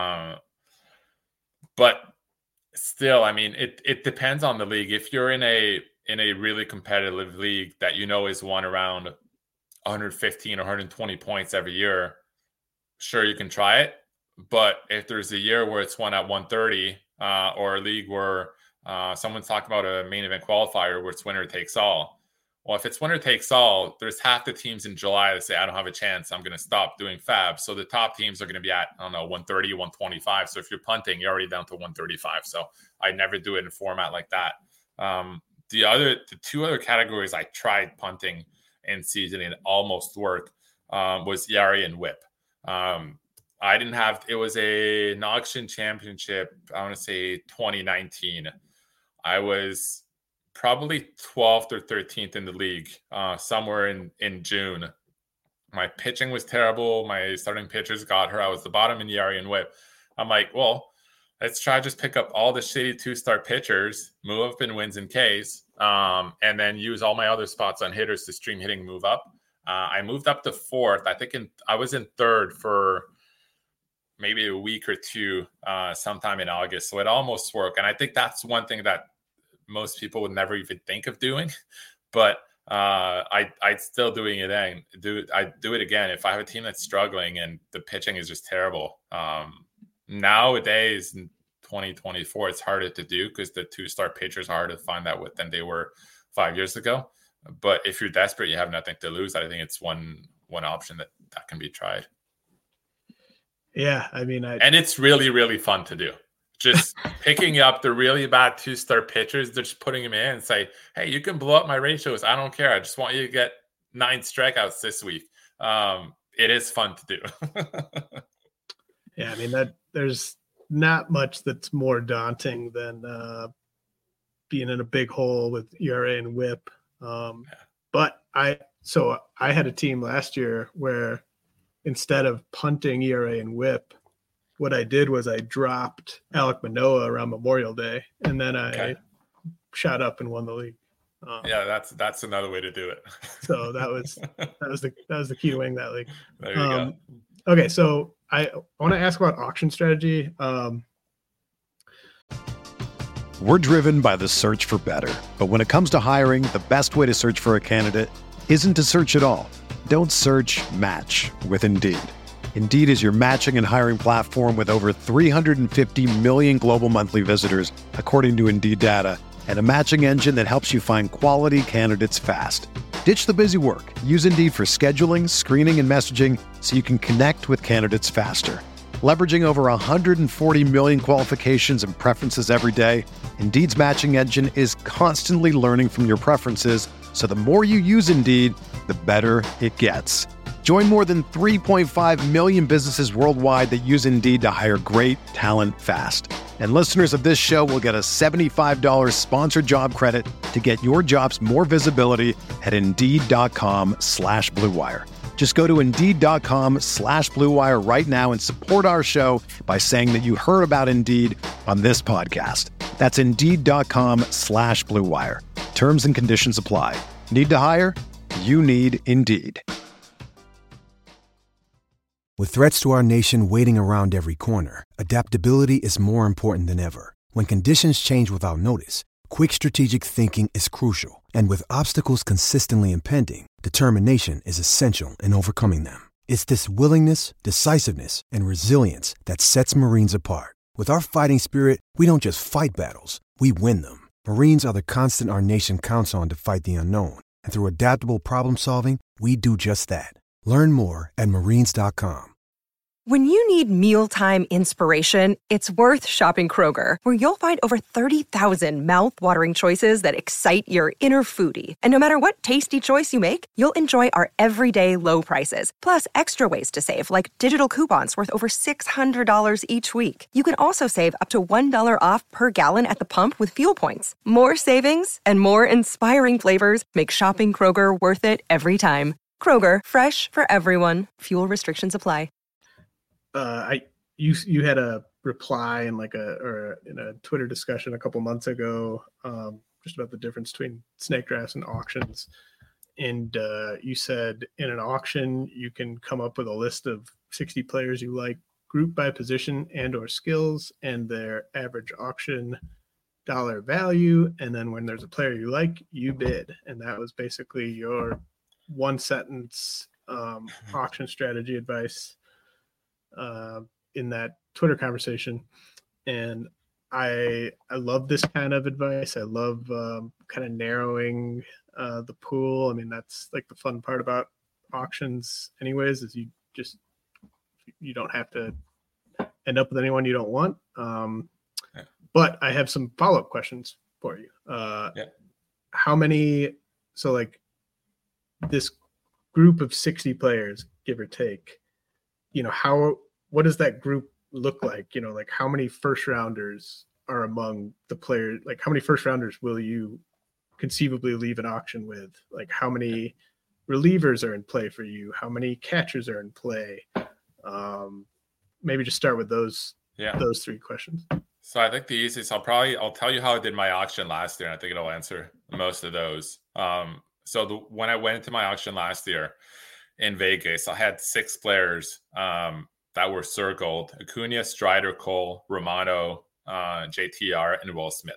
But still, I mean, it depends on the league. If you're in a really competitive league that is won around 115 or 120 points every year, sure, you can try it. But if there's a year where it's won at 130, or a league where someone's talking about a main event qualifier where it's winner takes all. Well, if it's winner takes all, there's half the teams in July that say, I don't have a chance, I'm going to stop doing fab. So the top teams are going to be at, 130, 125. So if you're punting, you're already down to 135. So I never do it in a format like that. The 2 other categories I tried punting in season and almost worked was ERA and whip. I didn't have, it was an auction championship, I want to say 2019. I was probably 12th or 13th in the league, somewhere in June. My pitching was terrible. My starting pitchers got hurt. I was the bottom in ERA and whip. I'm like, well, let's try just pick up all the shitty 2-star pitchers, move up in wins and Ks, and then use all my other spots on hitters to stream hitting, move up. I moved up to 4th. I think I was in 3rd for maybe a week or 2 sometime in August. So it almost worked. And I think that's one thing that most people would never even think of doing. But I'd still doing it then. I'd do it again if I have a team that's struggling and the pitching is just terrible. Nowadays in 2024, it's harder to do because the 2-star pitchers are harder to find that with than they were 5 years ago. But if you're desperate, you have nothing to lose. I think it's one option that can be tried. Yeah, I mean, and it's really, really fun to do. Just picking up the really bad 2-star pitchers, they're just putting them in and say, hey, you can blow up my ratios. I don't care. I just want you to get 9 strikeouts this week. it is fun to do. Yeah, I mean that there's not much that's more daunting than being in a big hole with ERA and WHIP. But I had a team last year where instead of punting ERA and WHIP, what I did was I dropped Alek Manoah around Memorial Day, and then I shot up and won the league. Yeah, that's another way to do it. So that was the key to winning that league. There you go. Okay, so I want to ask about auction strategy. We're driven by the search for better. But when it comes to hiring, the best way to search for a candidate isn't to search at all. Don't search, match with Indeed. Indeed is your matching and hiring platform with over 350 million global monthly visitors, according to Indeed data, and a matching engine that helps you find quality candidates fast. Ditch the busy work. Use Indeed for scheduling, screening, and messaging so you can connect with candidates faster. Leveraging over 140 million qualifications and preferences every day, Indeed's matching engine is constantly learning from your preferences, so the more you use Indeed, the better it gets. Join more than 3.5 million businesses worldwide that use Indeed to hire great talent fast. And listeners of this show will get a $75 sponsored job credit to get your jobs more visibility at Indeed.com/Blue Wire. Just go to Indeed.com/Blue Wire right now and support our show by saying that you heard about Indeed on this podcast. That's Indeed.com/Blue Wire. Terms and conditions apply. Need to hire? You need Indeed. With threats to our nation waiting around every corner, adaptability is more important than ever. When conditions change without notice, quick strategic thinking is crucial. And with obstacles consistently impending, determination is essential in overcoming them. It's this willingness, decisiveness, and resilience that sets Marines apart. With our fighting spirit, we don't just fight battles, we win them. Marines are the constant our nation counts on to fight the unknown. And through adaptable problem solving, we do just that. Learn more at marines.com. When you need mealtime inspiration, it's worth shopping Kroger, where you'll find over 30,000 mouth-watering choices that excite your inner foodie. And no matter what tasty choice you make, you'll enjoy our everyday low prices, plus extra ways to save, like digital coupons worth over $600 each week. You can also save up to $1 off per gallon at the pump with fuel points. More savings and more inspiring flavors make shopping Kroger worth it every time. Kroger, fresh for everyone. Fuel restrictions apply. You had a reply in in a Twitter discussion a couple months ago, just about the difference between snake drafts and auctions. And you said in an auction, you can come up with a list of 60 players you like, grouped by position and or skills and their average auction dollar value. And then when there's a player you like, you bid. And that was basically your one sentence auction strategy advice in that Twitter conversation. And I love this kind of advice. I love kind of narrowing the pool. I mean, that's like the fun part about auctions anyways, is you don't have to end up with anyone you don't want. But I have some follow-up questions for you. How many, so like this group of 60 players, give or take, what does that group look like? Like how many first rounders are among the players? Like how many first rounders will you conceivably leave an auction with? Like how many relievers are in play for you? How many catchers are in play? Maybe just start with those three questions. So I think the easiest, I'll tell you how I did my auction last year, and I think it'll answer most of those. When I went into my auction last year in Vegas, I had 6 players that were circled: Acuna, Strider, Cole, Romano, JTR, and Will Smith.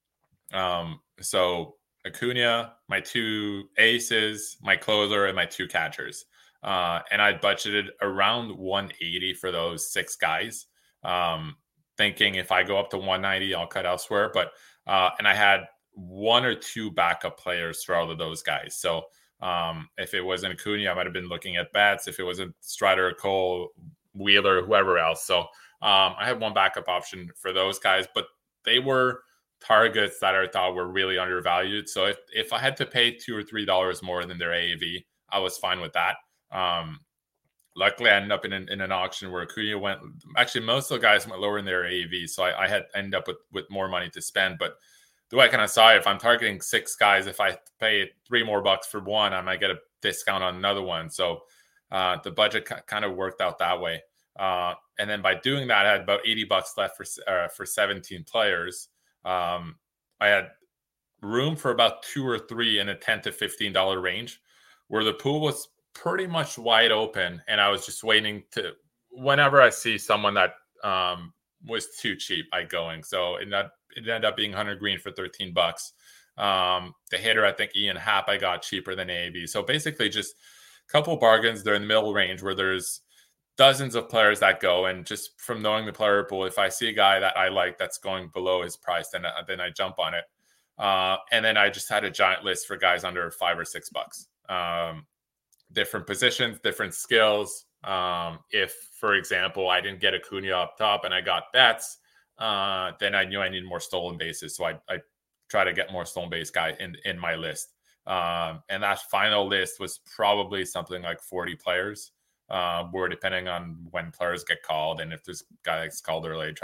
So Acuna, my 2 aces, my closer, and my 2 catchers. And I budgeted around 180 for those 6 guys, thinking if I go up to 190, I'll cut elsewhere. But and I had 1 or 2 backup players for all of those guys. So if it wasn't Acuna, I might have been looking at bats. If it wasn't Strider, Cole, Wheeler, whoever else. So I had 1 backup option for those guys, but they were targets that I thought were really undervalued. So if I had to pay $2 or $3 more than their AAV, I was fine with that. luckily I ended up in an auction where Acuna went. Actually, most of the guys went lower in their AAV, so I had ended up with more money to spend. But the way I kind of saw it, if I'm targeting 6 guys, if I pay $3 more for one, I might get a discount on another one. So the budget kind of worked out that way. And then by doing that, I had about $80 left for 17 players. I had room for about 2 or 3 in a $10 to $15 range, where the pool was pretty much wide open, and I was just waiting to, whenever I see someone that was too cheap, I going. So it ended up being Hunter Green for $13. The hitter, I think Ian Happ, I got cheaper than AAV. So basically just a couple bargains. They're in the middle range where there's dozens of players that go, and just from knowing the player pool, if I see a guy that I like that's going below his price, then I jump on it. And then I just had a giant list for guys under $5 or $6. Different positions, different skills. If, for example, I didn't get Acuna up top and I got Betts, then I knew I needed more stolen bases. So I try to get more stolen base guy in my list. And that final list was probably something like 40 players. Where depending on when players get called, and if this guy gets called early,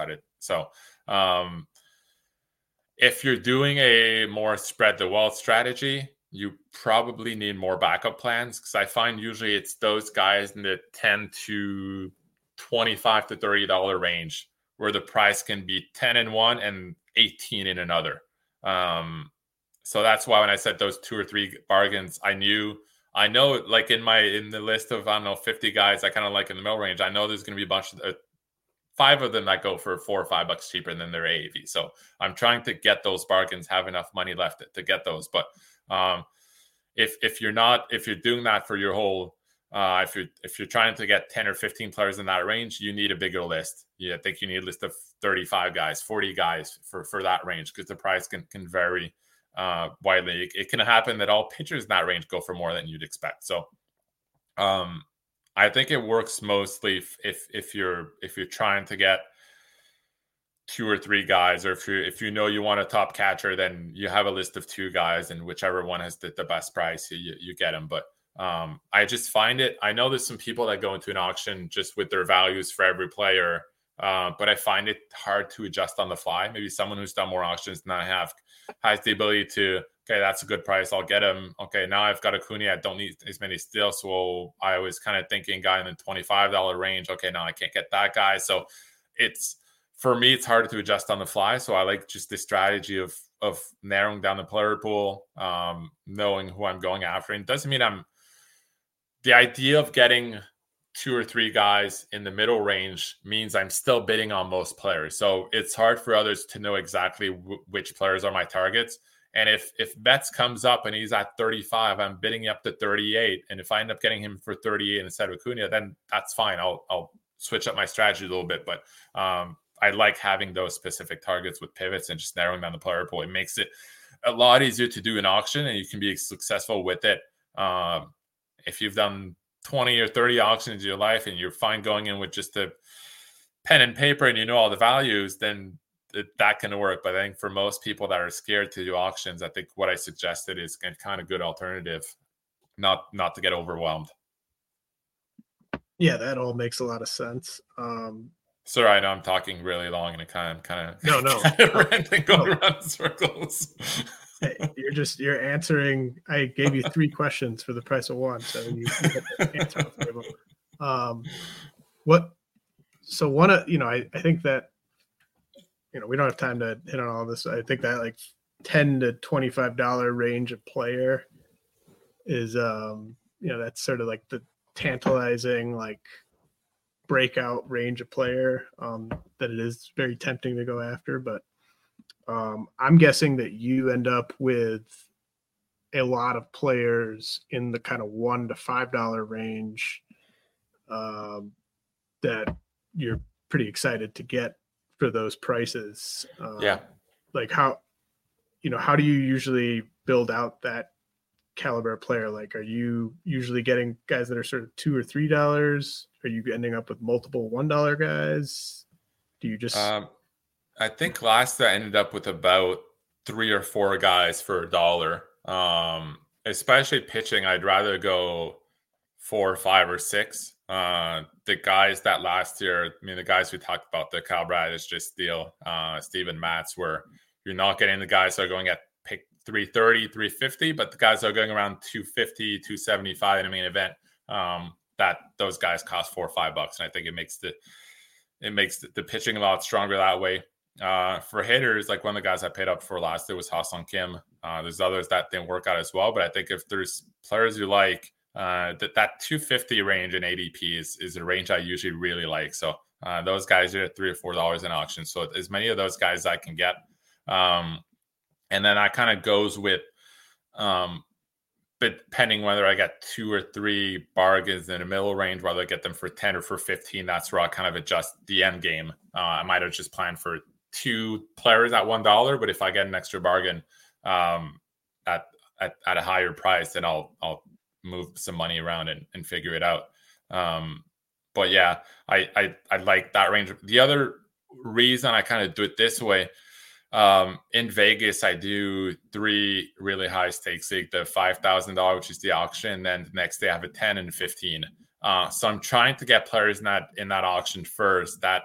if you're doing a more spread the wealth strategy, you probably need more backup plans, because I find usually it's those guys in the $10 to $25 to $30 range where the price can be 10 in one and 18 in another. So that's why when I said those 2 or 3 bargains, I know, like in the list of, 50 guys I kind of like in the middle range, I know there's going to be a bunch of 5 of them that go for $4 or $5 cheaper than their AAV. So I'm trying to get those bargains, have enough money left to get those. But if you're doing that for your whole, if you're trying to get 10 or 15 players in that range, you need a bigger list. I think you need a list of 35 guys, 40 guys for that range, because the price can vary widely. It can happen that all pitchers in that range go for more than you'd expect. So I think it works mostly if you're trying to get 2 or 3 guys, or if you know you want a top catcher, then you have a list of 2 guys, and whichever one has the best price, you get them. But I just find it, I know there's some people that go into an auction just with their values for every player, but I find it hard to adjust on the fly. Maybe someone who's done more auctions than I have has the ability to, okay, that's a good price, I'll get him. Okay, now I've got Acuna, I don't need as many steals, so I was kind of thinking guy in the $25 range. Okay, now I can't get that guy. So for me, it's harder to adjust on the fly. So I like just the strategy of narrowing down the player pool, knowing who I'm going after. And it doesn't mean the idea of getting 2 or 3 guys in the middle range means I'm still bidding on most players. So it's hard for others to know exactly which players are my targets. And if Betts comes up and he's at 35, I'm bidding up to 38. And if I end up getting him for 38 instead of Acuna, then that's fine. I'll switch up my strategy a little bit. But I like having those specific targets with pivots and just narrowing down the player pool. It makes it a lot easier to do an auction, and you can be successful with it. If you've done 20 or 30 auctions in your life and you're fine going in with just a pen and paper and you know all the values, then that can work. But I think for most people that are scared to do auctions, I think what I suggested is a kind of good alternative, not to get overwhelmed. Yeah, that all makes a lot of sense. Sorry, I know I'm talking really long and it kind of no, ranting, going around in circles. Hey, you're answering. I gave you 3 questions for the price of 1, so you answer all 3 of them. I think that, we don't have time to hit on all this. I think that like $10 to $25 range of player is, that's sort of like the tantalizing, like, breakout range of player that it is very tempting to go after. But I'm guessing that you end up with a lot of players in the kind of $1 to $5 range that you're pretty excited to get for those prices. Like how do you usually build out that caliber player? Like, are you usually getting guys that are sort of $2 or $3? Are you ending up with multiple $1 guys? Do you just I think last I ended up with about 3 or 4 guys for $1. Especially pitching, I'd rather go 4 or 5 or 6. The guys that last year, I mean, the guys we talked about, the Kyle Bradish, just Steele, Steven Matz, where you're not getting the guys that are going at pick 330, 350, but the guys that are going around 250, 275 in a main event, that those guys cost $4 or $5. And I think it makes the pitching a lot stronger that way. For hitters, like one of the guys I paid up for last year was Ha-Seong Kim. There's others that didn't work out as well, but I think if there's players you like, that 250 range in ADP is a range I usually really like. So those guys are at $3 or $4 in auction. So as many of those guys I can get. And then that kind of goes with, but depending whether I get 2 or 3 bargains in a middle range, whether I get them for 10 or for 15, that's where I kind of adjust the end game. I might have just planned for 2 players at $1, but if I get an extra bargain at a higher price, then I'll move some money around and figure it out. But yeah, I like that range. The other reason I kind of do it this way, in Vegas, I do 3 really high stakes league, the $5,000, which is the auction. And then the next day I have a 10 and 15. So I'm trying to get players in that auction first that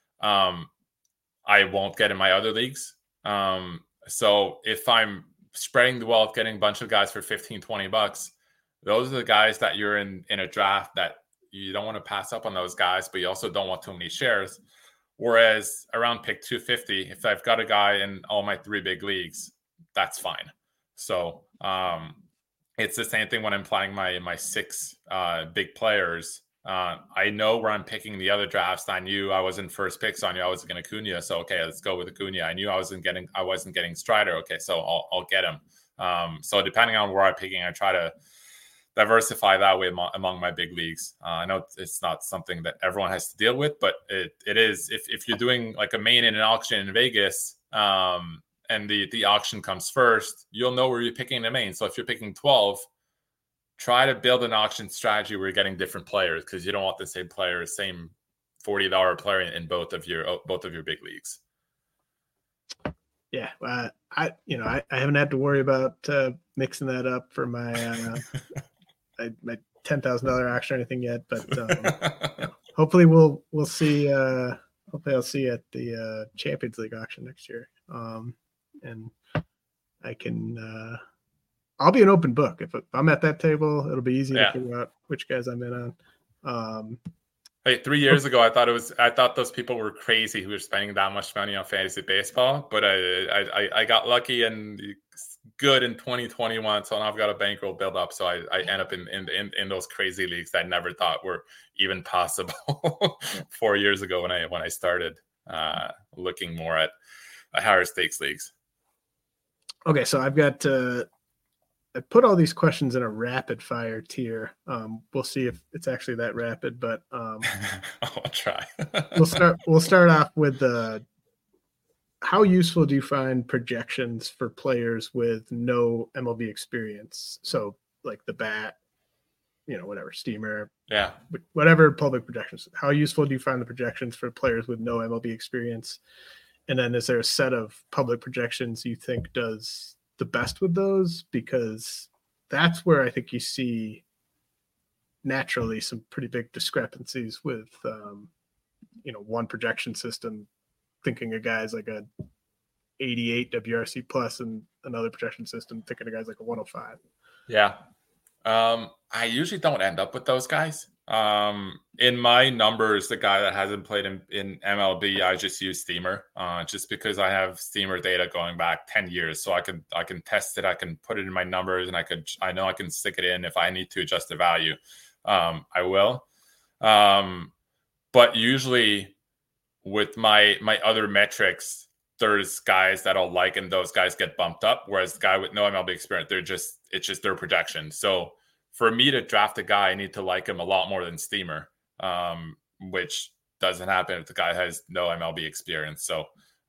I won't get in my other leagues. So if I'm spreading the wealth, getting a bunch of guys for $15, $20, those are the guys that you're in a draft that you don't want to pass up on those guys, but you also don't want too many shares. Whereas around pick 250, if I've got a guy in all my 3 big leagues, that's fine. So it's the same thing when I'm playing my 6 big players. I know where I'm picking the other drafts. I knew I was in first pick, so I knew I wasn't going to Acuna. So okay, let's go with Acuna. I knew I wasn't getting Strider. Okay, so I'll get him. So depending on where I'm picking, I try to diversify that way among my big leagues. I know it's not something that everyone has to deal with, but it is. If you're doing like a main and an auction in Vegas, and the auction comes first, you'll know where you're picking the main. So if you're picking 12, try to build an auction strategy where you're getting different players, because you don't want the same player, same $40 player in both of your big leagues. Yeah, I haven't had to worry about mixing that up for my my $10,000 auction or anything yet, but hopefully we'll see. Hopefully I'll see at the Champions League auction next year, and I can. I'll be an open book. If I'm at that table, it'll be easy to figure out which guys I'm in on. Hey, 3 years ago, I thought those people were crazy who were spending that much money on fantasy baseball, but I got lucky and good in 2021. So now I've got a bankroll build up. So I end up in those crazy leagues that I never thought were even possible 4 years ago when I started looking more at higher stakes leagues. Okay, so I've got I put all these questions in a rapid fire tier. We'll see if it's actually that rapid, but I'll try. We'll start off with how useful do you find projections for players with no MLB experience? So like the bat, whatever, Steamer, whatever public projections. How useful do you find the projections for players with no MLB experience? And then is there a set of public projections you think does the best with those? Because that's where I think you see naturally some pretty big discrepancies with, one projection system thinking a guy's like a 88 WRC plus and another projection system thinking a guy's like a 105. Yeah. I usually don't end up with those guys. In my numbers, the guy that hasn't played in MLB, I just use Steamer, just because I have Steamer data going back 10 years. So I can test it. I can put it in my numbers and I know I can stick it in if I need to adjust the value. I will. But usually with my other metrics, there's guys that I'll like and those guys get bumped up. Whereas the guy with no MLB experience, it's just their projection. So for me to draft a guy, I need to like him a lot more than Steamer, which doesn't happen if the guy has no MLB experience. So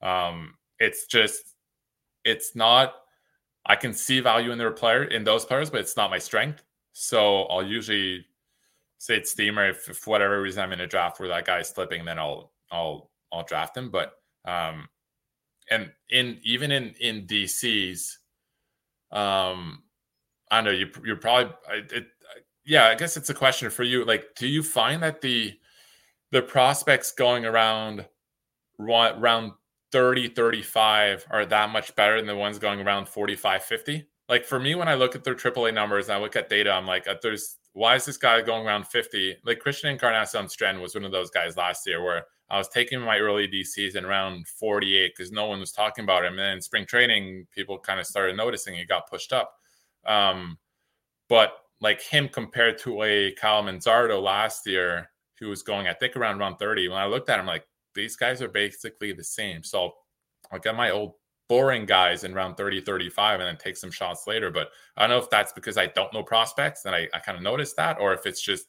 it's not, I can see value in those players, but it's not my strength. So I'll usually say it's Steamer. If for whatever reason I'm in a draft where that guy's slipping, then I'll draft him. But and even in DCs, I don't know, you're probably yeah, I guess it's a question for you. Like, do you find that the prospects going around 30, 35 are that much better than the ones going around 45, 50? Like for me, when I look at their AAA numbers and I look at data, I'm like, why is this guy going around 50? Like Christian Encarnacion-Strand was one of those guys last year where I was taking my early DCs in around 48 because no one was talking about him. And then in spring training, people kind of started noticing he got pushed up. But like him compared to a Kyle Manzardo last year, who was going, I think, around 30. When I looked at him, like, these guys are basically the same. So I'll get my old boring guys in round 30, 35 and then take some shots later. But I don't know if that's because I don't know prospects and I kind of noticed that, or if it's just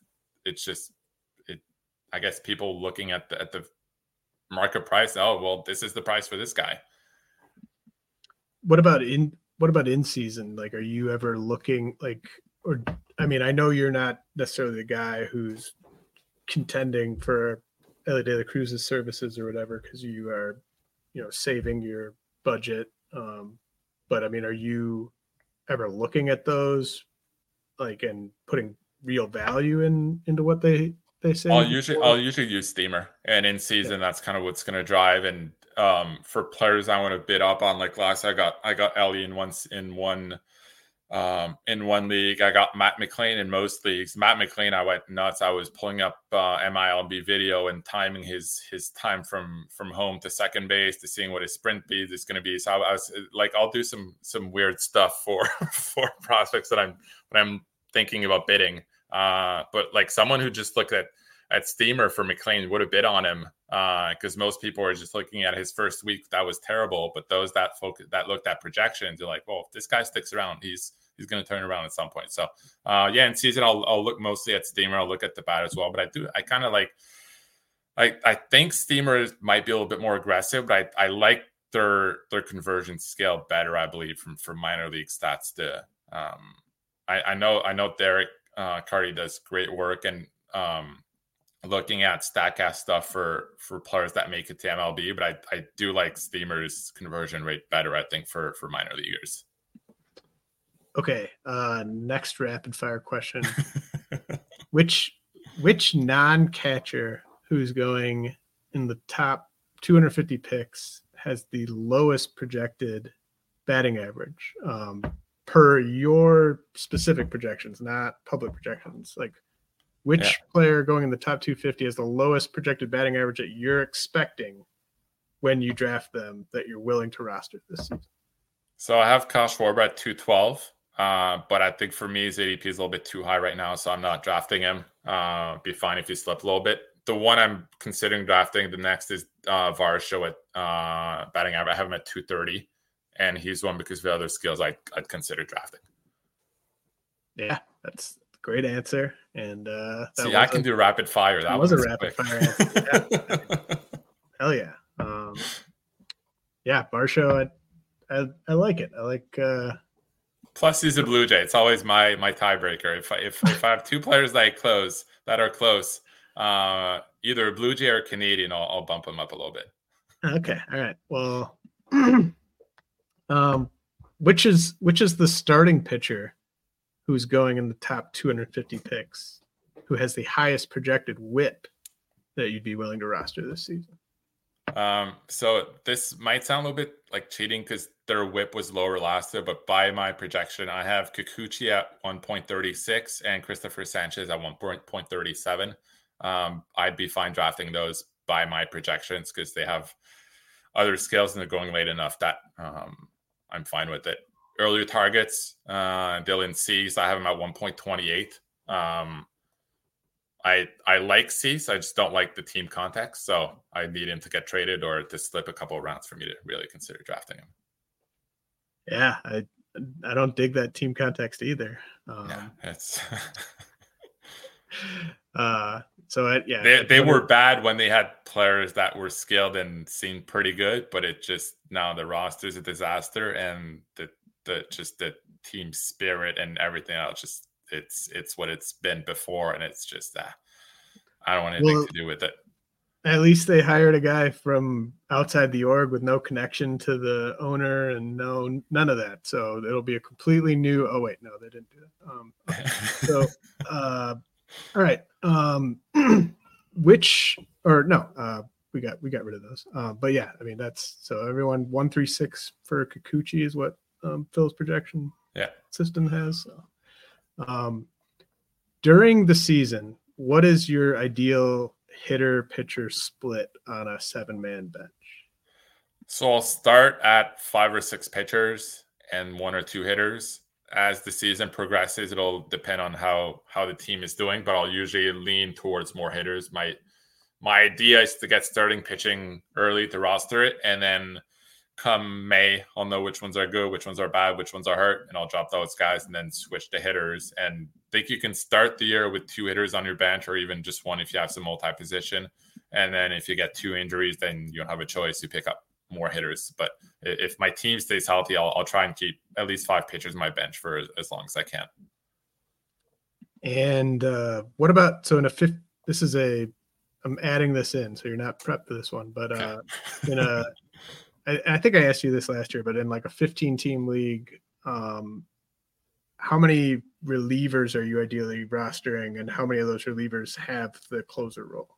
I guess people looking at the market price. Oh, well, this is the price for this guy. What about in season? Like, are you ever looking like, or I mean, I know you're not necessarily the guy who's contending for Elly De La Cruz's services or whatever, because you are, saving your budget. But I mean, are you ever looking at those, like, and putting real value into what they say? I'll usually use Steamer, and in season, that's kind of what's going to drive. And for players I want to bid up on, like last, I got Elly in one league. I got Matt McLean in most leagues. Matt McLean, I went nuts. I was pulling up MILB video and timing his time from home to second base to seeing what his sprint speed is going to be. So I was like, I'll do some weird stuff for prospects that I'm thinking about bidding. But like someone who just looked at Steamer for McLean would have bid on him because most people are just looking at his first week. That was terrible. But those that looked at projections, they're like, well, if this guy sticks around, he's going to turn around at some point. So in season, I'll look mostly at Steamer. I'll look at the bat as well. But I kind of like, I think Steamer might be a little bit more aggressive, but I like their conversion scale better, I believe, from minor league stats. I know Derek Carty does great work, and looking at StatCast stuff for players that make it to MLB, but I do like Steamer's conversion rate better, I think, for minor leaguers. Okay, next rapid fire question. Which non-catcher who's going in the top 250 picks has the lowest projected batting average per your specific projections, not public projections? Like, which player going in the top 250 has the lowest projected batting average that you're expecting when you draft them that you're willing to roster this season? So I have Kyle Schwarber at 212. But I think for me, his ADP is a little bit too high right now, so I'm not drafting him. Be fine if he slipped a little bit. The one I'm considering drafting, the next is Varsho at batting average. I have him at 230, and he's one because of the other skills I'd consider drafting. Yeah, that's a great answer. And I can do rapid fire. That was a rapid fire answer. Yeah. Hell yeah. Varsho, I like it. I like. Plus, he's a Blue Jay. It's always my tiebreaker. If I have two players that are close, either a Blue Jay or a Canadian, I'll bump him up a little bit. Okay, all right. Well, which is the starting pitcher who's going in the top 250 picks, who has the highest projected WHIP that you'd be willing to roster this season? So this might sound a little bit like cheating because their WHIP was lower last year, but by my projection, I have Kikuchi at 1.36 and Christopher Sanchez at 1.37. I'd be fine drafting those by my projections because they have other skills and they're going late enough that I'm fine with it. Earlier targets, Dylan Cease, I have him at 1.28. I like Cease. I just don't like the team context. So I need him to get traded or to slip a couple of rounds for me to really consider drafting him. Yeah, I don't dig that team context either. It's they were bad when they had players that were skilled and seemed pretty good, but it just now the roster's a disaster and the team spirit and everything else just it's what it's been before, and it's just I don't want anything to do with it. At least they hired a guy from outside the org with no connection to the owner and none of that. So it'll be a completely new. Oh wait, no, they didn't do that. Okay. So, all right. We got rid of those. But yeah, I mean that's so everyone 136 for Kikuchi is what Phil's projection system has. So, during the season, what is your ideal hitter pitcher split on a 7-man bench? So I'll start at 5 or 6 pitchers and 1 or 2 hitters. As the season progresses, it'll depend on how the team is doing, but I'll usually lean towards more hitters. My idea is to get starting pitching early to roster it, and then come May, I'll know which ones are good, which ones are bad, which ones are hurt, and I'll drop those guys and then switch to hitters. And I think you can start the year with 2 hitters on your bench, or even just 1 if you have some multi-position. And then if you get 2 injuries, then you don't have a choice. You pick up more hitters. But if my team stays healthy, I'll try and keep at least 5 pitchers on my bench for as long as I can. And what about, so in a fifth, I'm adding this in, so you're not prepped for this one, but I think I asked you this last year, but in like a 15-team league, how many relievers are you ideally rostering, and how many of those relievers have the closer role?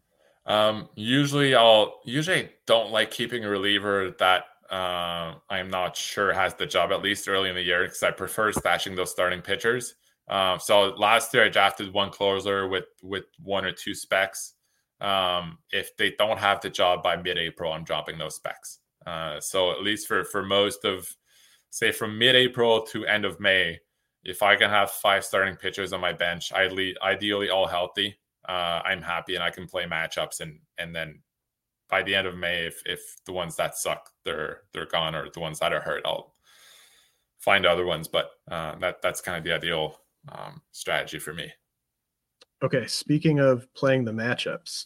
Usually I don't like keeping a reliever that I'm not sure has the job at least early in the year, because I prefer stashing those starting pitchers. So last year I drafted 1 closer with 1 or 2 specs. If they don't have the job by mid-April, I'm dropping those specs. So at least for most of, say, from mid-April to end of May, if I can have 5 starting pitchers on my bench, ideally all healthy, I'm happy, and I can play matchups. And then by the end of May, if the ones that suck, they're gone, or the ones that are hurt, I'll find other ones. But that's kind of the ideal strategy for me. Okay, speaking of playing the matchups,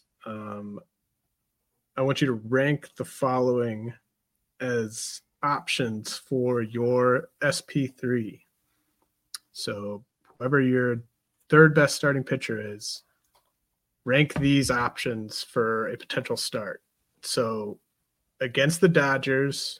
I want you to rank the following as options for your SP3. So whoever your 3rd best starting pitcher is, rank these options for a potential start. So against the Dodgers,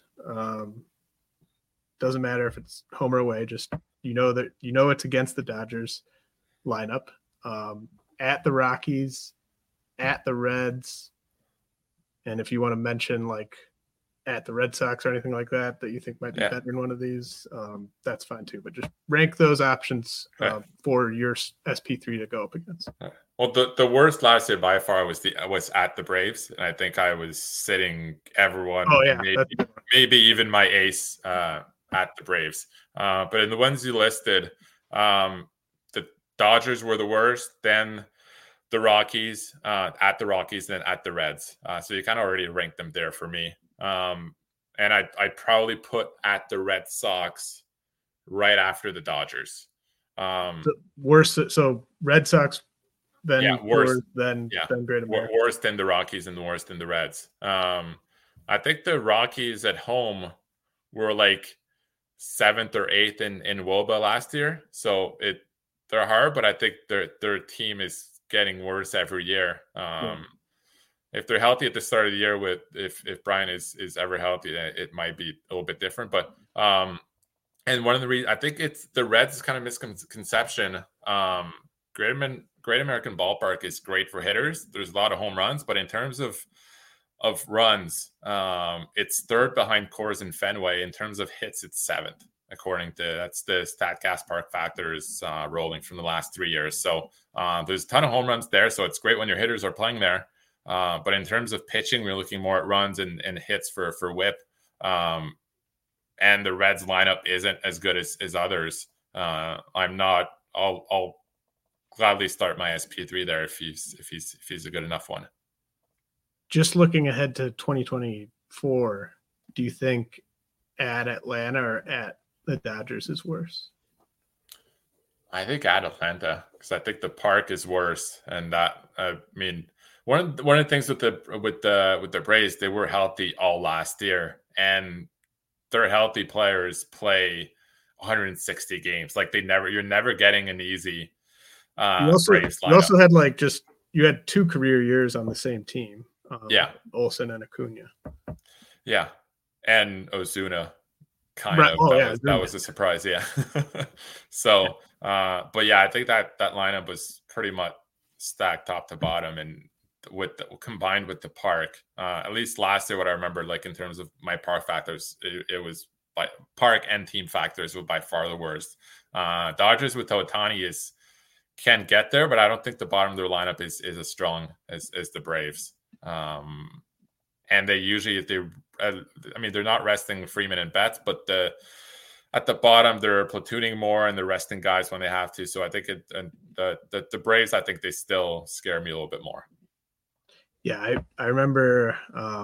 doesn't matter if it's home or away, just it's against the Dodgers lineup. At the Rockies, at the Reds, and if you want to mention like at the Red Sox or anything like that you think might be better in one of these, that's fine too. But just rank those options for your SP3 to go up against. Well, the worst last year by far was at the Braves, and I think I was sitting everyone. Oh yeah, maybe even my ace at the Braves. But in the ones you listed, the Dodgers were the worst, then the Rockies, at the Rockies, then at the Reds. So you kind of already ranked them there for me. And I'd probably put at the Red Sox right after the Dodgers. The worst, so Red Sox, then worse than Great American. Worse than the Rockies and worse than the Reds. I think the Rockies at home were like 7th or 8th in WOBA last year. So they're hard, but I think their team is getting worse every year. If they're healthy at the start of the year, if Brian is ever healthy, it might be a little bit different. But and one of the reasons, I think it's the Reds kind of misconception. Great American Ballpark is great for hitters. There's a lot of home runs, but in terms of runs, it's 3rd behind Coors and Fenway. In terms of hits, it's 7th. According to that's the StatCast Park Factors rolling from the last 3 years. So there's a ton of home runs there. So it's great when your hitters are playing there. But in terms of pitching, we're looking more at runs and hits for WHIP. And the Reds lineup isn't as good as others. I'll gladly start my SP3 there if he's a good enough one. Just looking ahead to 2024, do you think at Atlanta or at the Dodgers is worse? I think at Atlanta, because I think the park is worse, and that one of the things with the Braves, they were healthy all last year, and their healthy players play 160 games. Like you're never getting an easy. You also had like just you had 2 career years on the same team. Olsen and Acuna. Yeah, and Ozuna. That was a surprise. Yeah. So, but yeah, I think that lineup was pretty much stacked top to bottom, and combined with the park, at least last year, what I remember, like in terms of my park factors, it was by park and team factors were by far the worst. Dodgers with Ohtani can get there, but I don't think the bottom of their lineup is as strong as the Braves. And they usually, they're not resting Freeman and Betts, but at the bottom they're platooning more and they're resting guys when they have to. So I think the Braves, I think they still scare me a little bit more. Yeah, I remember.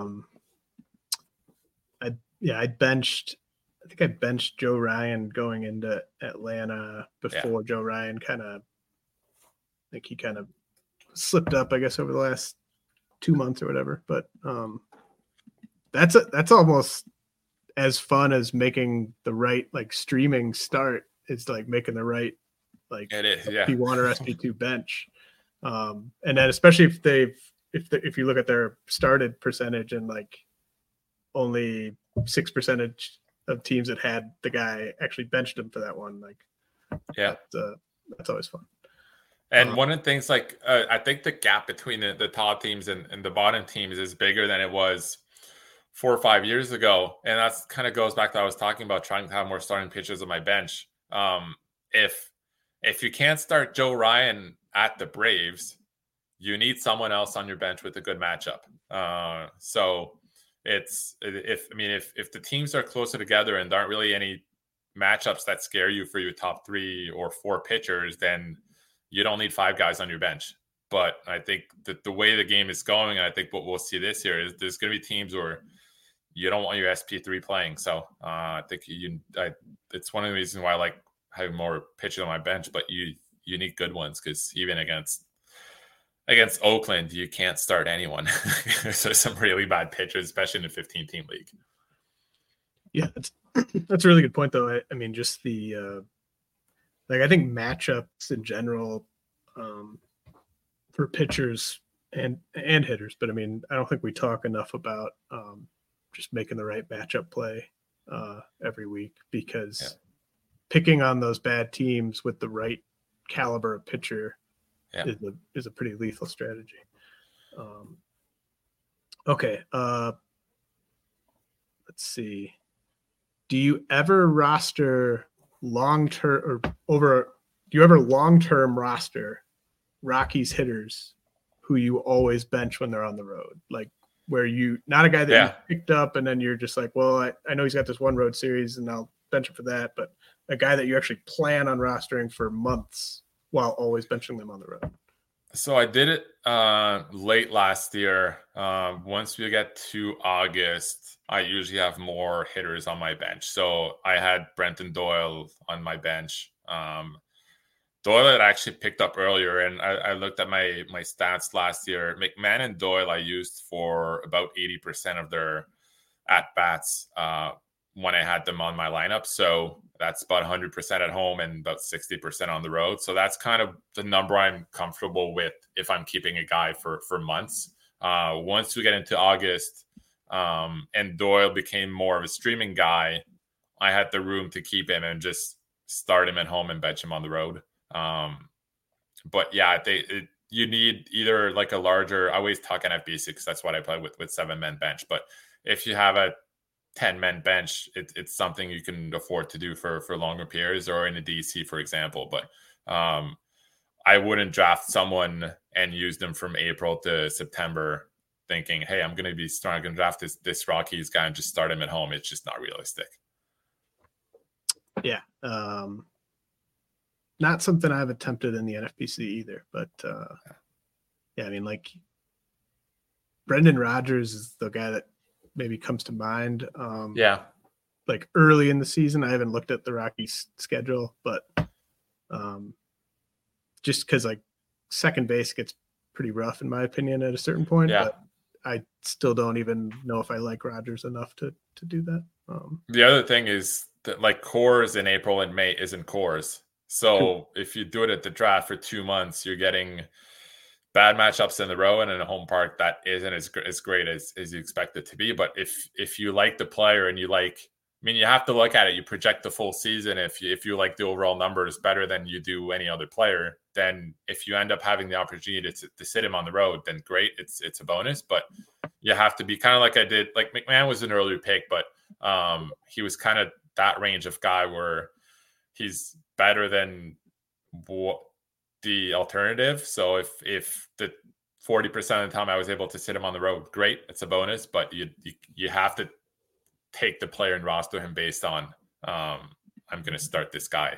I benched Joe Ryan going into Atlanta before Joe Ryan kind of slipped up, I guess, over the last 2 months or whatever. But that's almost as fun as making the right like streaming start. It's like making the right like it is, yeah. SP1 or SP2 bench, and then especially if you look at their started percentage and like only 6% of teams that had the guy actually benched him for that one, like that's always fun. And one of the things, like I think the gap between the top teams and the bottom teams is bigger than it was 4 or 5 years ago, and that's kind of goes back to what I was talking about, trying to have more starting pitchers on my bench. If you can't start Joe Ryan at the Braves, you need someone else on your bench with a good matchup. So if the teams are closer together and there aren't really any matchups that scare you for your top 3 or 4 pitchers, then you don't need 5 guys on your bench. But I think that the way the game is going, and I think what we'll see this year is there's going to be teams where you don't want your SP3 playing. So I think it's one of the reasons why I like having more pitchers on my bench, but you need good ones, because even against Oakland, you can't start anyone. So some really bad pitchers, especially in a 15-team league. Yeah, that's a really good point, though. I mean, just the I think matchups in general for pitchers and hitters, but I mean, I don't think we talk enough about just making the right matchup play every week, because picking on those bad teams with the right caliber of pitcher is a pretty lethal strategy. Okay. Let's see. Do you ever roster long-term roster Rockies hitters who you always bench when they're on the road? Like, where not a guy that you picked up and then you're just like, well, I know he's got this one road series and I'll bench him for that, but a guy that you actually plan on rostering for months while always benching them on the road. So I did it late last year. Once we get to August, I usually have more hitters on my bench. So I had Brenton Doyle on my bench. Doyle had actually picked up earlier, and I looked at my stats last year. McMahon and Doyle I used for about 80% of their at-bats when I had them on my lineup. So that's about 100% at home and about 60% on the road. So that's kind of the number I'm comfortable with if I'm keeping a guy for months. Once we get into August and Doyle became more of a streaming guy, I had the room to keep him and just start him at home and bench him on the road. But yeah, you need either like a larger, I always talk NFBC because that's what I play with 7-man bench. But if you have a 10-man bench, it's something you can afford to do for longer periods, or in a DC, for example. But I wouldn't draft someone and use them from April to September thinking, hey, I'm going to be starting to draft this Rockies guy and just start him at home. It's just not realistic. Yeah. Not something I've attempted in the NFBC either, but yeah, I mean, like Brendan Rodgers is the guy that maybe comes to mind. Like early in the season, I haven't looked at the Rockies schedule, but just because like second base gets pretty rough in my opinion at a certain point. Yeah. But I still don't even know if I like Rodgers enough to do that. The other thing is that like Coors in April and May isn't Coors. So if you do it at the draft for 2 months, you're getting bad matchups in the row and in a home park that isn't as great as you expect it to be. But if you like the player and you like, I mean, you have to look at it. You project the full season. If you like the overall numbers better than you do any other player, then if you end up having the opportunity to sit him on the road, then great. It's a bonus. But you have to be kind of like I did. Like McMahon was an earlier pick, but he was kind of that range of guy where he's better than the alternative. So if the 40% of the time I was able to sit him on the road, great, it's a bonus. But you have to take the player and roster him based on I'm going to start this guy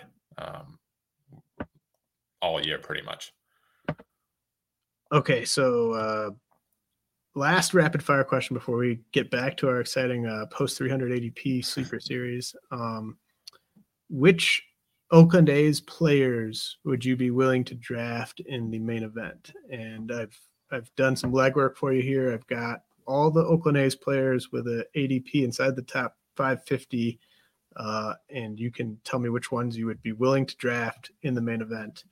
all year pretty much. Okay, so last rapid fire question before we get back to our exciting post 300 ADP sleeper series. Which Oakland A's players would you be willing to draft in the main event? And I've done some legwork for you here. I've got all the Oakland A's players with an ADP inside the top 550, and you can tell me which ones you would be willing to draft in the main event.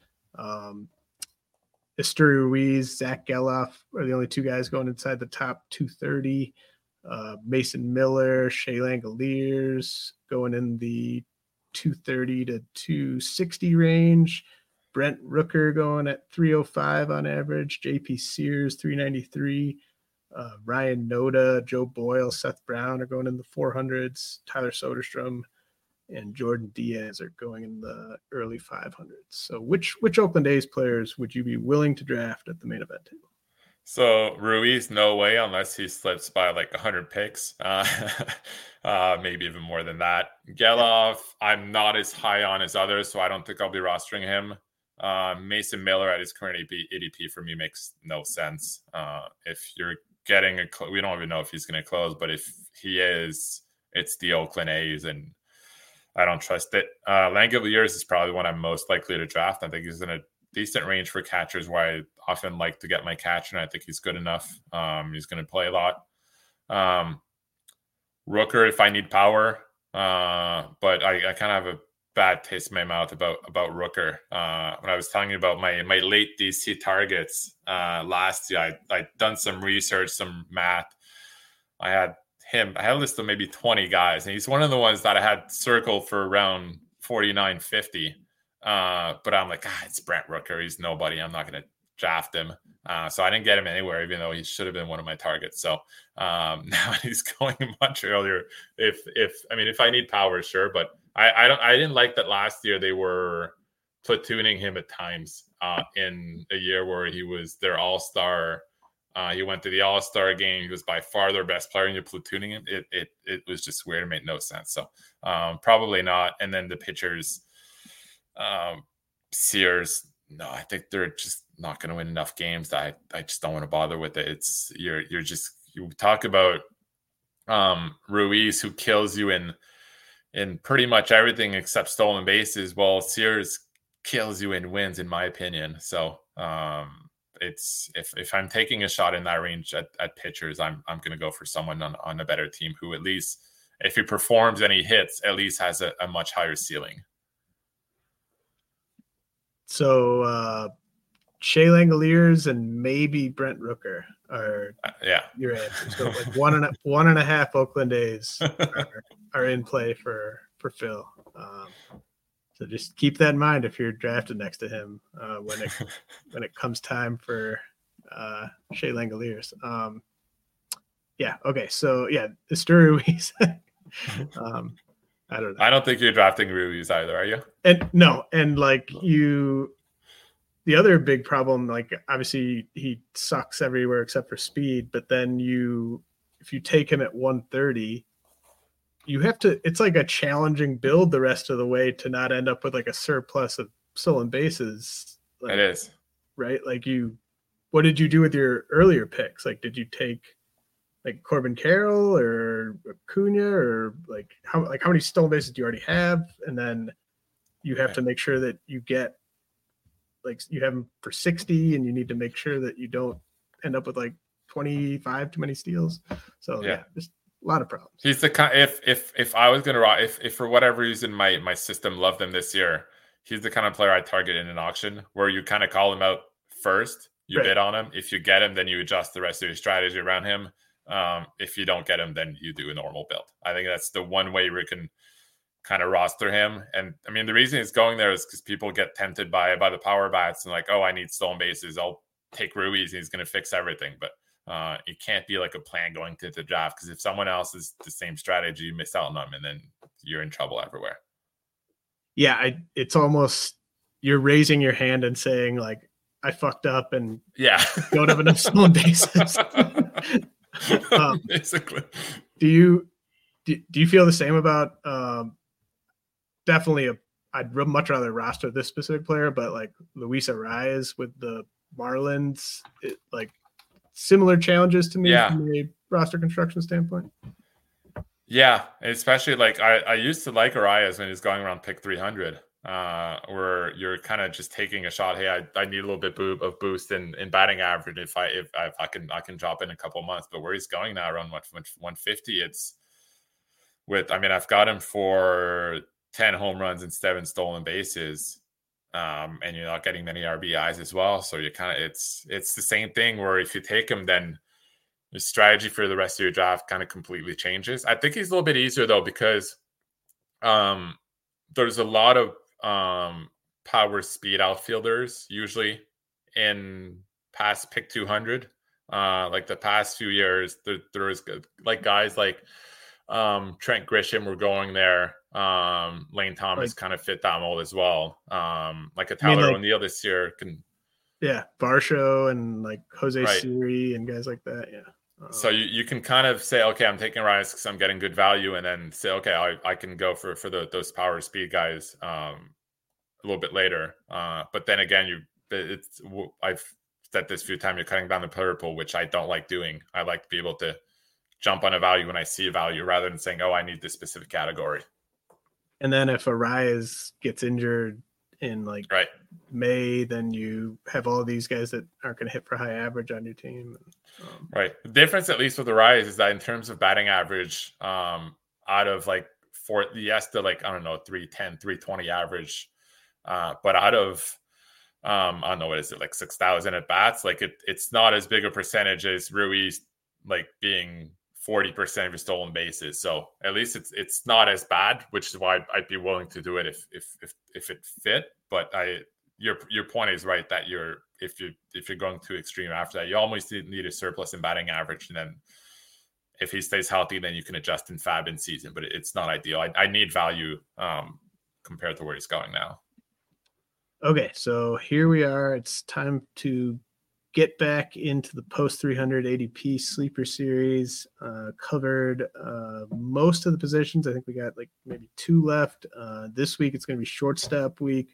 Esteury Ruiz, Zach Geloff are the only two guys going inside the top 230. Mason Miller, Shea Langoliers going in the 230 to 260 range. Brent Rooker going at 305 on average. JP Sears 393. Ryan Noda, Joe Boyle, Seth Brown are going in the 400s. Tyler Soderstrom and Jordan Diaz are going in the early 500s. So which Oakland A's players would you be willing to draft at the main event table? So Ruiz, no way, unless he slips by like 100 picks, maybe even more than that. Geloff, I'm not as high on as others, so I don't think I'll be rostering him. Mason Miller at his current ADP for me makes no sense. If you're getting we don't even know if he's going to close, but if he is, it's the Oakland A's, and I don't trust it. Langoliers is probably one I'm most likely to draft. I think he's in a decent range for catchers, where I often like to get my catcher, and I think he's good enough. He's going to play a lot. Rooker, if I need power, but I kind of have a bad taste in my mouth about Rooker. When I was telling you about my late DC targets last year, I'd done some research, some math. I had a list of maybe 20 guys, and he's one of the ones that I had circled for around 49, 50. But I'm like, it's Brent Rooker. He's nobody. I'm not going to draft him. So I didn't get him anywhere, even though he should have been one of my targets. So now he's going much earlier. If I need power, sure. But I didn't like that last year they were platooning him at times in a year where he was their all-star. He went to the all-star game. He was by far their best player, and you're platooning him. It was just weird. It made no sense. So probably not. And then the pitchers, Sears, no, I think they're just not going to win enough games that I just don't want to bother with it. It's you talk about Ruiz, who kills you in pretty much everything except stolen bases. Well, Sears kills you in wins, in my opinion. So it's if I'm taking a shot in that range at pitchers, I'm going to go for someone on a better team who, at least if he performs and he hits, at least has a much higher ceiling. So Shea Langoliers and maybe Brent Rooker are your answers. So like one and a half Oakland A's are in play for Phil. So just keep that in mind if you're drafted next to him when it comes time for Shea Langoliers. Okay. So Esteury Ruiz. I don't know. I don't think you're drafting Ruiz either, are you? And like the other big problem, like obviously he sucks everywhere except for speed, but then if you take him at 130, you have to, it's like a challenging build the rest of the way to not end up with like a surplus of stolen bases. Like, it is. Right? Like what did you do with your earlier picks? Like, did you take like Corbin Carroll or Acuna, or like how many stolen bases do you already have? And then you have to make sure that you get, like, you have them for 60, and you need to make sure that you don't end up with like 25 too many steals. So just a lot of problems. He's the kind, if I was gonna if for whatever reason my system loved him this year, he's the kind of player I target in an auction where you kind of call him out first, you bid on him. If you get him, then you adjust the rest of your strategy around him. If you don't get him, then you do a normal build. I think that's the one way we can kind of roster him. And I mean, the reason he's going there is because people get tempted by the power bats and like, oh, I need stolen bases. I'll take Ruiz. He's going to fix everything. But it can't be like a plan going to the draft, because if someone else is the same strategy, you miss out on them, and then you're in trouble everywhere. Yeah, it's almost you're raising your hand and saying like, I fucked up and don't have enough stolen bases. Basically, do you feel the same about definitely I'd much rather roster this specific player, but like Luis Arraez with the Marlins, like similar challenges to me from a roster construction standpoint? Yeah, especially like I used to like Arraez when he's going around pick 300, where you're kind of just taking a shot. Hey, I need a little bit of boost in batting average if I can drop in a couple months. But where he's going now around 150, it's with, I mean, I've got him for 10 home runs and 7 stolen bases. And you're not getting many RBIs as well. So you kind of, it's the same thing where if you take him, then your strategy for the rest of your draft kind of completely changes. I think he's a little bit easier though, because there's a lot of power speed outfielders usually in past pick 200. Like the past few years, there is like guys like Trent Grisham were going there. Lane Thomas kind of fit that mold as well. Like a Tyler O'Neill this year can. Yeah, Varsho and like Jose Siri and guys like that. Yeah. So you can kind of say, okay, I'm taking Rise because I'm getting good value, and then say, okay, I can go for those power speed guys a little bit later. But then again, I've said this a few times, you're cutting down the player pool, which I don't like doing. I like to be able to jump on a value when I see a value rather than saying, oh, I need this specific category. And then if Arraez gets injured in like May, then you have all these guys that aren't going to hit for high average on your team. Right. The difference, at least with Arraez, is that in terms of batting average, out of like the like, I don't know, 310, 320 average, but out of, I don't know, what is it, like 6,000 at bats? Like it's not as big a percentage as Ruiz, like being 40% of your stolen bases. So at least it's not as bad, which is why I'd be willing to do it if it fit. But your point is right that if you're going too extreme after that, you almost need a surplus in batting average, and then if he stays healthy, then you can adjust in fab in season. But it's not ideal. I need value compared to where he's going now. Okay, so here we are. It's time to get back into the post 300 ADP sleeper series. Covered most of the positions. I think we got like maybe 2 left. This week it's going to be shortstop week.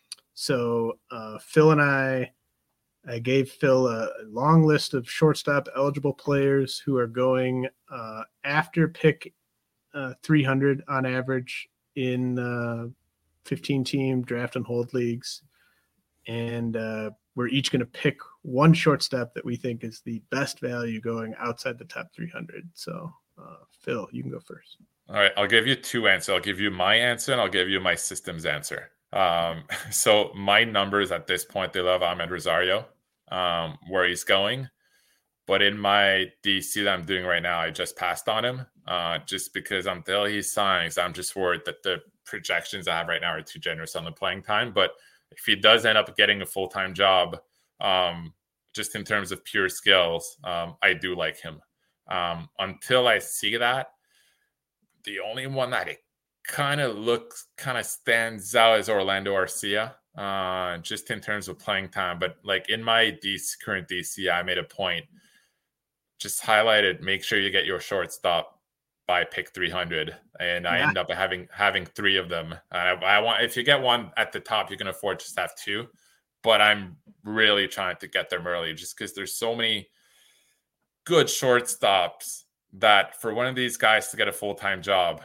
So Phil and I gave Phil a long list of shortstop eligible players who are going after pick 300 on average in 15-team draft and hold leagues. And we're each going to pick one shortstop that we think is the best value going outside the top 300. So, Phil, you can go first. All right. I'll give you 2 answers. I'll give you my answer and I'll give you my system's answer. So my numbers at this point, they love Ahmed Rosario, where he's going. But in my DC that I'm doing right now, I just passed on him just because until he signs, I'm just worried that the projections I have right now are too generous on the playing time. But if he does end up getting a full-time job, just in terms of pure skills, I do like him. Until I see that, the only one that it kind of stands out is Orlando Arcia, just in terms of playing time. But like in my current DC, I made a point, just highlighted, make sure you get your shortstop by pick 300, and I end up having 3 of them. I want, if you get one at the top, you can afford just to have 2, but I'm really trying to get them early, just because there's so many good shortstops that for one of these guys to get a full-time job,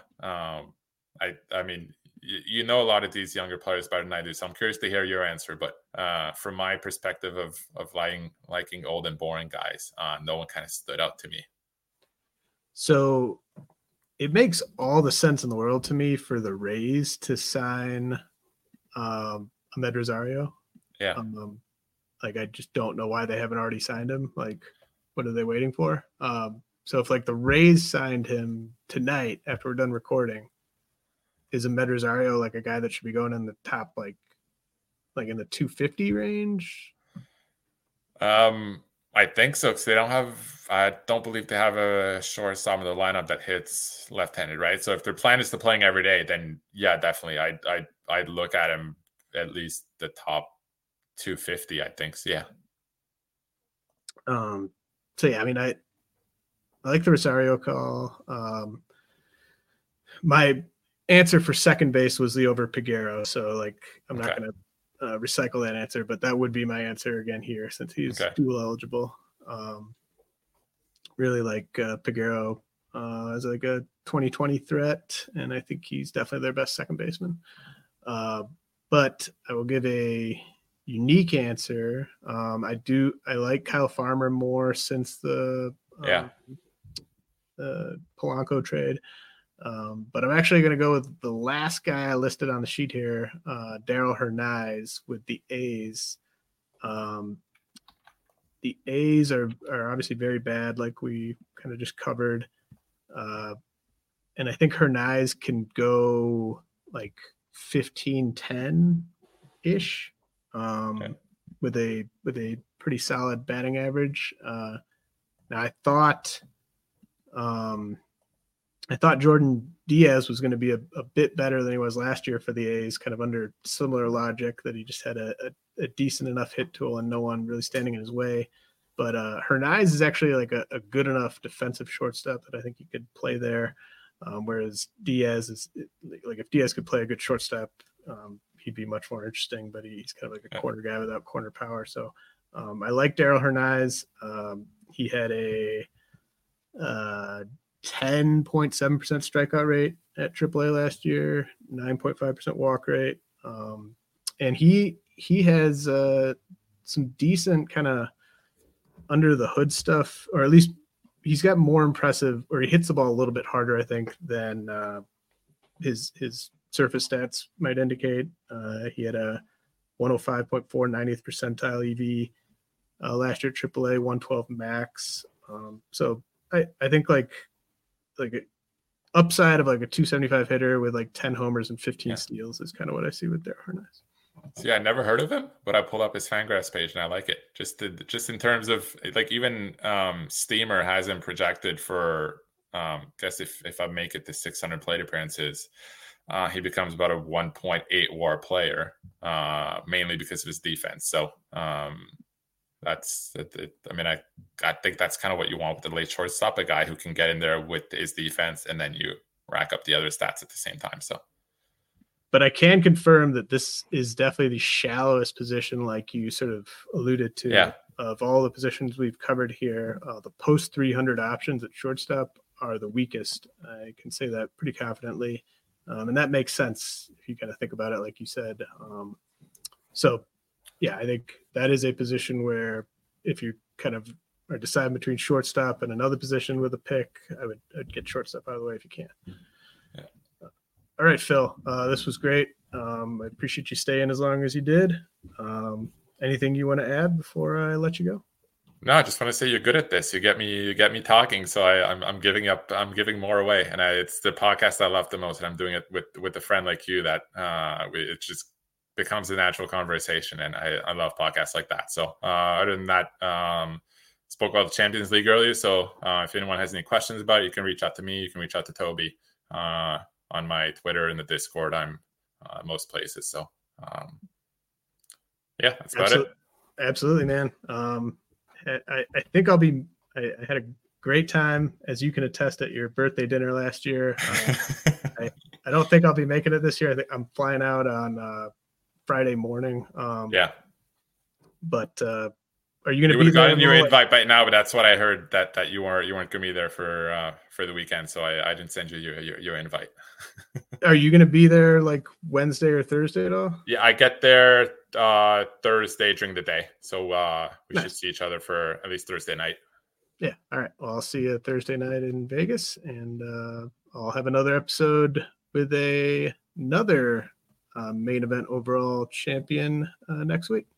I mean, you know a lot of these younger players better than I do, so I'm curious to hear your answer. But from my perspective of liking old and boring guys, no one kind of stood out to me. So it makes all the sense in the world to me for the Rays to sign Ahmed Rosario. Yeah. Like, I just don't know why they haven't already signed him. Like, what are they waiting for? So if like the Rays signed him tonight after we're done recording, is Amed Rosario like a guy that should be going in the top, like in the 250 range? I think so, because I don't believe they have a shortstop in the lineup that hits left-handed, right? So if their plan is to playing every day, then yeah, definitely, I'd look at him at least the top 250, I think. So yeah. So yeah, I mean, I like the Rosario call. My answer for second base was Liover Peguero, so like I'm not going to recycle that answer, but that would be my answer again here since he's dual eligible. Really like Peguero as like a 2020 threat, and I think he's definitely their best second baseman. But I will give a unique answer. I like Kyle Farmer more since the Polanco trade. But I'm actually going to go with the last guy I listed on the sheet here, Darell Hernaiz with the A's. The A's are obviously very bad, like we kind of just covered. And I think Hernaiz can go like 15-10-ish with a pretty solid batting average. Now I thought Jordan Diaz was going to be a bit better than he was last year for the A's, kind of under similar logic that he just had a decent enough hit tool and no one really standing in his way. But Hernaiz is actually like a good enough defensive shortstop that I think he could play there. Whereas Diaz is like, if Diaz could play a good shortstop, he'd be much more interesting, but he's kind of like a corner guy without corner power. So I like Darell Hernaiz. He had a 10.7% strikeout rate at AAA last year, 9.5% walk rate. And he has some decent kind of under the hood stuff, or at least he's got more impressive, or he hits the ball a little bit harder, I think, than his surface stats might indicate. He had a 105.4 90th percentile EV last year at AAA, 112 max. So I think like upside of like a 275 hitter with like 10 homers and 15 steals is kind of what I see with Darell Hernaiz. See, I never heard of him, but I pulled up his Fangraphs page and I like it. Just in terms of like, even Steamer has him projected for guess if I make it to 600 plate appearances, he becomes about a 1.8 WAR player, mainly because of his defense. So that's it. I mean, I think that's kind of what you want with the late shortstop, a guy who can get in there with his defense and then you rack up the other stats at the same time. So. But I can confirm that this is definitely the shallowest position, like you sort of alluded to, of all the positions we've covered here. The post 300 options at shortstop are the weakest. I can say that pretty confidently. And that makes sense if you kind of think about it, like you said. So, yeah, I think that is a position where if you kind of are deciding between shortstop and another position with a pick, I'd get shortstop out of the way if you can. All right, Phil, this was great. I appreciate you staying as long as you did. Anything you want to add before I let you go? No, I just want to say you're good at this. You get me talking. So I'm giving up. I'm giving more away, and it's the podcast I love the most. And I'm doing it with a friend like you that it just becomes a natural conversation, and I love podcasts like that. So other than that, spoke about the Champions League earlier. So if anyone has any questions about it, you can reach out to me. You can reach out to Toby. On my Twitter and the Discord, I'm most places. So, that's about it. Absolutely, man. I think I'll be. I had a great time, as you can attest, at your birthday dinner last year. I don't think I'll be making it this year. I think I'm flying out on Friday morning. But are you going to be there? You would have gotten your invite by now, but that's what I heard that you weren't going to be there for the weekend, so I didn't send you your invite. Are you going to be there like Wednesday or Thursday at all? Yeah, I get there Thursday during the day, so we should see each other for at least Thursday night. Yeah, all right. Well, I'll see you Thursday night in Vegas, and I'll have another episode with another main event overall champion next week.